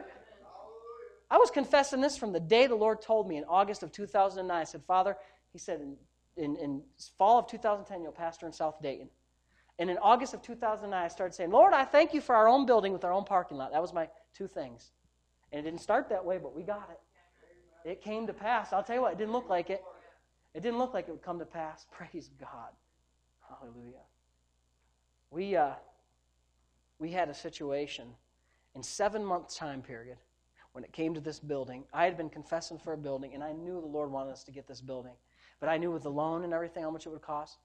A: I was confessing this from the day the Lord told me in August of two thousand nine. I said, Father, He said, in, in, in fall of two thousand ten, you'll pastor in South Dayton. And in August of two thousand nine, I started saying, Lord, I thank you for our own building with our own parking lot. That was my two things. And it didn't start that way, but we got it. It came to pass. I'll tell you what, it didn't look like it. It didn't look like it would come to pass. Praise God. Hallelujah. We, uh, we had a situation in seven months time period when it came to this building. I had been confessing for a building, and I knew the Lord wanted us to get this building. But I knew with the loan and everything how much it would cost.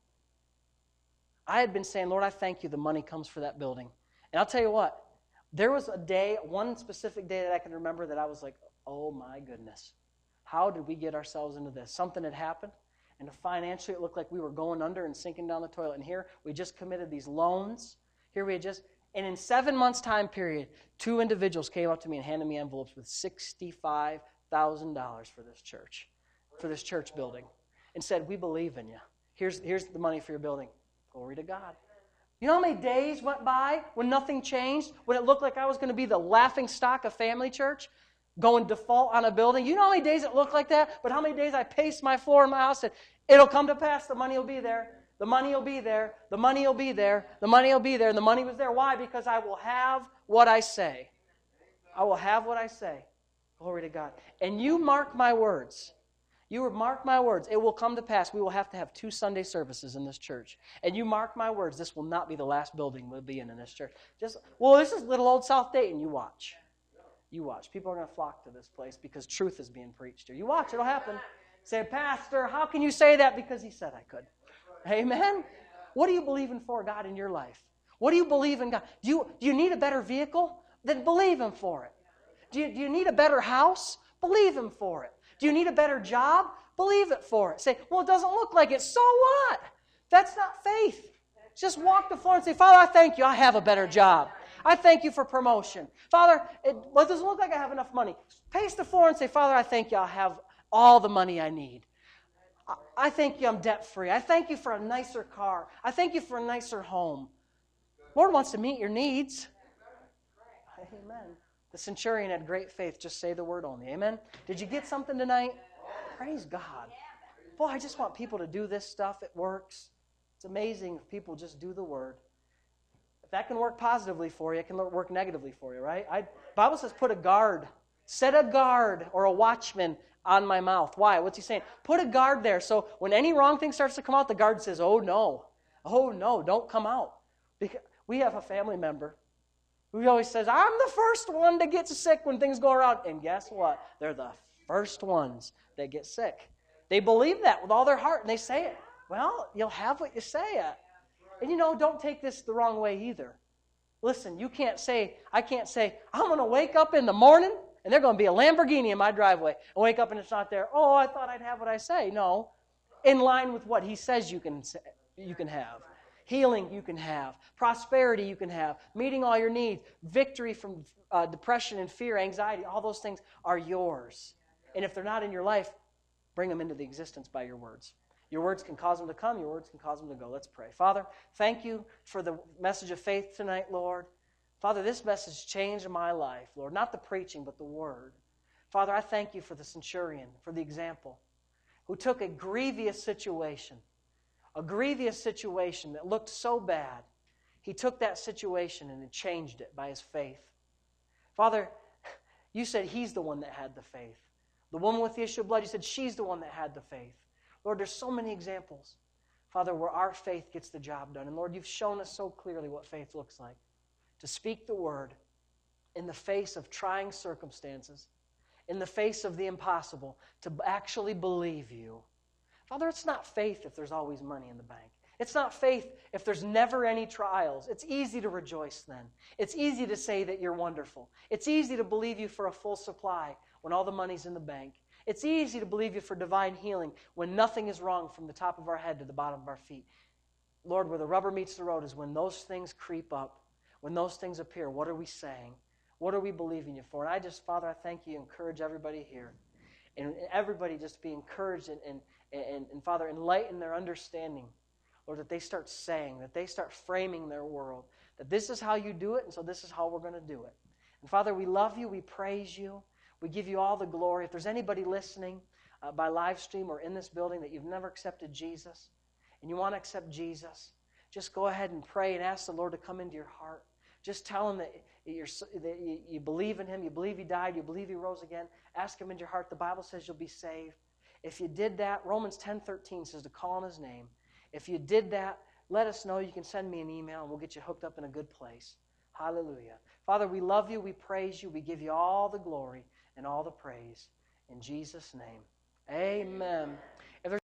A: I had been saying, Lord, I thank you the money comes for that building. And I'll tell you what, there was a day, one specific day that I can remember that I was like, oh my goodness, how did we get ourselves into this? Something had happened, and financially it looked like we were going under and sinking down the toilet. And here we just committed these loans. Here we had just, and in seven months time period, two individuals came up to me and handed me envelopes with sixty-five thousand dollars for this church, for this church building, and said, we believe in you. Here's, here's the money for your building. Glory to God. You know how many days went by when nothing changed? When it looked like I was going to be the laughing stock of Family Church? Going default on a building? You know how many days it looked like that? But how many days I paced my floor in my house and said, it'll come to pass. The money will be there. The money will be there. The money will be there. The money will be there. And the money was there. Why? Because I will have what I say. I will have what I say. Glory to God. And you mark my words. You mark my words, it will come to pass. We will have to have two Sunday services in this church. And you mark my words, this will not be the last building we'll be in in this church. Just, well, this is little old South Dayton. You watch. You watch. People are going to flock to this place because truth is being preached here. You watch, it'll happen. Say, Pastor, how can you say that? Because He said I could. Amen? What are you believing for, God, in your life? What do you believe in God? Do you, do you need a better vehicle? Then believe Him for it. Do you, do you need a better house? Believe Him for it. Do you need a better job? Believe it for it. Say, well, it doesn't look like it. So what? That's not faith. Just walk the floor and say, Father, I thank you. I have a better job. I thank you for promotion. Father, it, well, it doesn't look like I have enough money. Pace the floor and say, Father, I thank you. I have all the money I need. I, I thank you I'm debt-free. I thank you for a nicer car. I thank you for a nicer home. Lord wants to meet your needs. Amen. The centurion had great faith. Just say the word only. Amen. Did you get something tonight? Praise God. Boy, I just want people to do this stuff. It works. It's amazing if people just do the word. If that can work positively for you, it can work negatively for you, right? I, the Bible says put a guard. Set a guard or a watchman on my mouth. Why? What's he saying? Put a guard there. So when any wrong thing starts to come out, the guard says, oh no. Oh no, don't come out. Because we have a family member who always says, I'm the first one to get sick when things go around. And guess what? They're the first ones that get sick. They believe that with all their heart, and they say it. Well, you'll have what you say it. And you know, don't take this the wrong way either. Listen, you can't say, I can't say, I'm going to wake up in the morning, and there's going to be a Lamborghini in my driveway. And wake up and it's not there. Oh, I thought I'd have what I say. No. In line with what He says you can say, you can have. Healing you can have. Prosperity you can have. Meeting all your needs. Victory from uh, depression and fear, anxiety. All those things are yours. And if they're not in your life, bring them into the existence by your words. Your words can cause them to come. Your words can cause them to go. Let's pray. Father, thank you for the message of faith tonight, Lord. Father, this message changed my life, Lord. Not the preaching, but the word. Father, I thank you for the centurion, for the example, who took a grievous situation, a grievous situation that looked so bad. He took that situation and it changed it by his faith. Father, you said he's the one that had the faith. The woman with the issue of blood, you said she's the one that had the faith. Lord, there's so many examples, Father, where our faith gets the job done. And Lord, you've shown us so clearly what faith looks like. To speak the word in the face of trying circumstances, in the face of the impossible, to actually believe you. Father, it's not faith if there's always money in the bank. It's not faith if there's never any trials. It's easy to rejoice then. It's easy to say that you're wonderful. It's easy to believe you for a full supply when all the money's in the bank. It's easy to believe you for divine healing when nothing is wrong from the top of our head to the bottom of our feet. Lord, where the rubber meets the road is when those things creep up, when those things appear. What are we saying? What are we believing you for? And I just, Father, I thank you, encourage everybody here. And everybody just be encouraged and, and, and, and Father, enlighten their understanding. Lord, that they start saying, that they start framing their world, that this is how you do it, and so this is how we're going to do it. And Father, we love you, we praise you, we give you all the glory. If there's anybody listening uh, by live stream or in this building that you've never accepted Jesus, and you want to accept Jesus, just go ahead and pray and ask the Lord to come into your heart. Just tell Him that, you're, that you, you believe in Him, you believe He died, you believe He rose again. Ask Him into your heart. The Bible says you'll be saved. If you did that, Romans ten thirteen says to call on His name. If you did that, let us know. You can send me an email and we'll get you hooked up in a good place. Hallelujah. Father, we love you, we praise you, we give you all the glory and all the praise. In Jesus' name, amen. If there's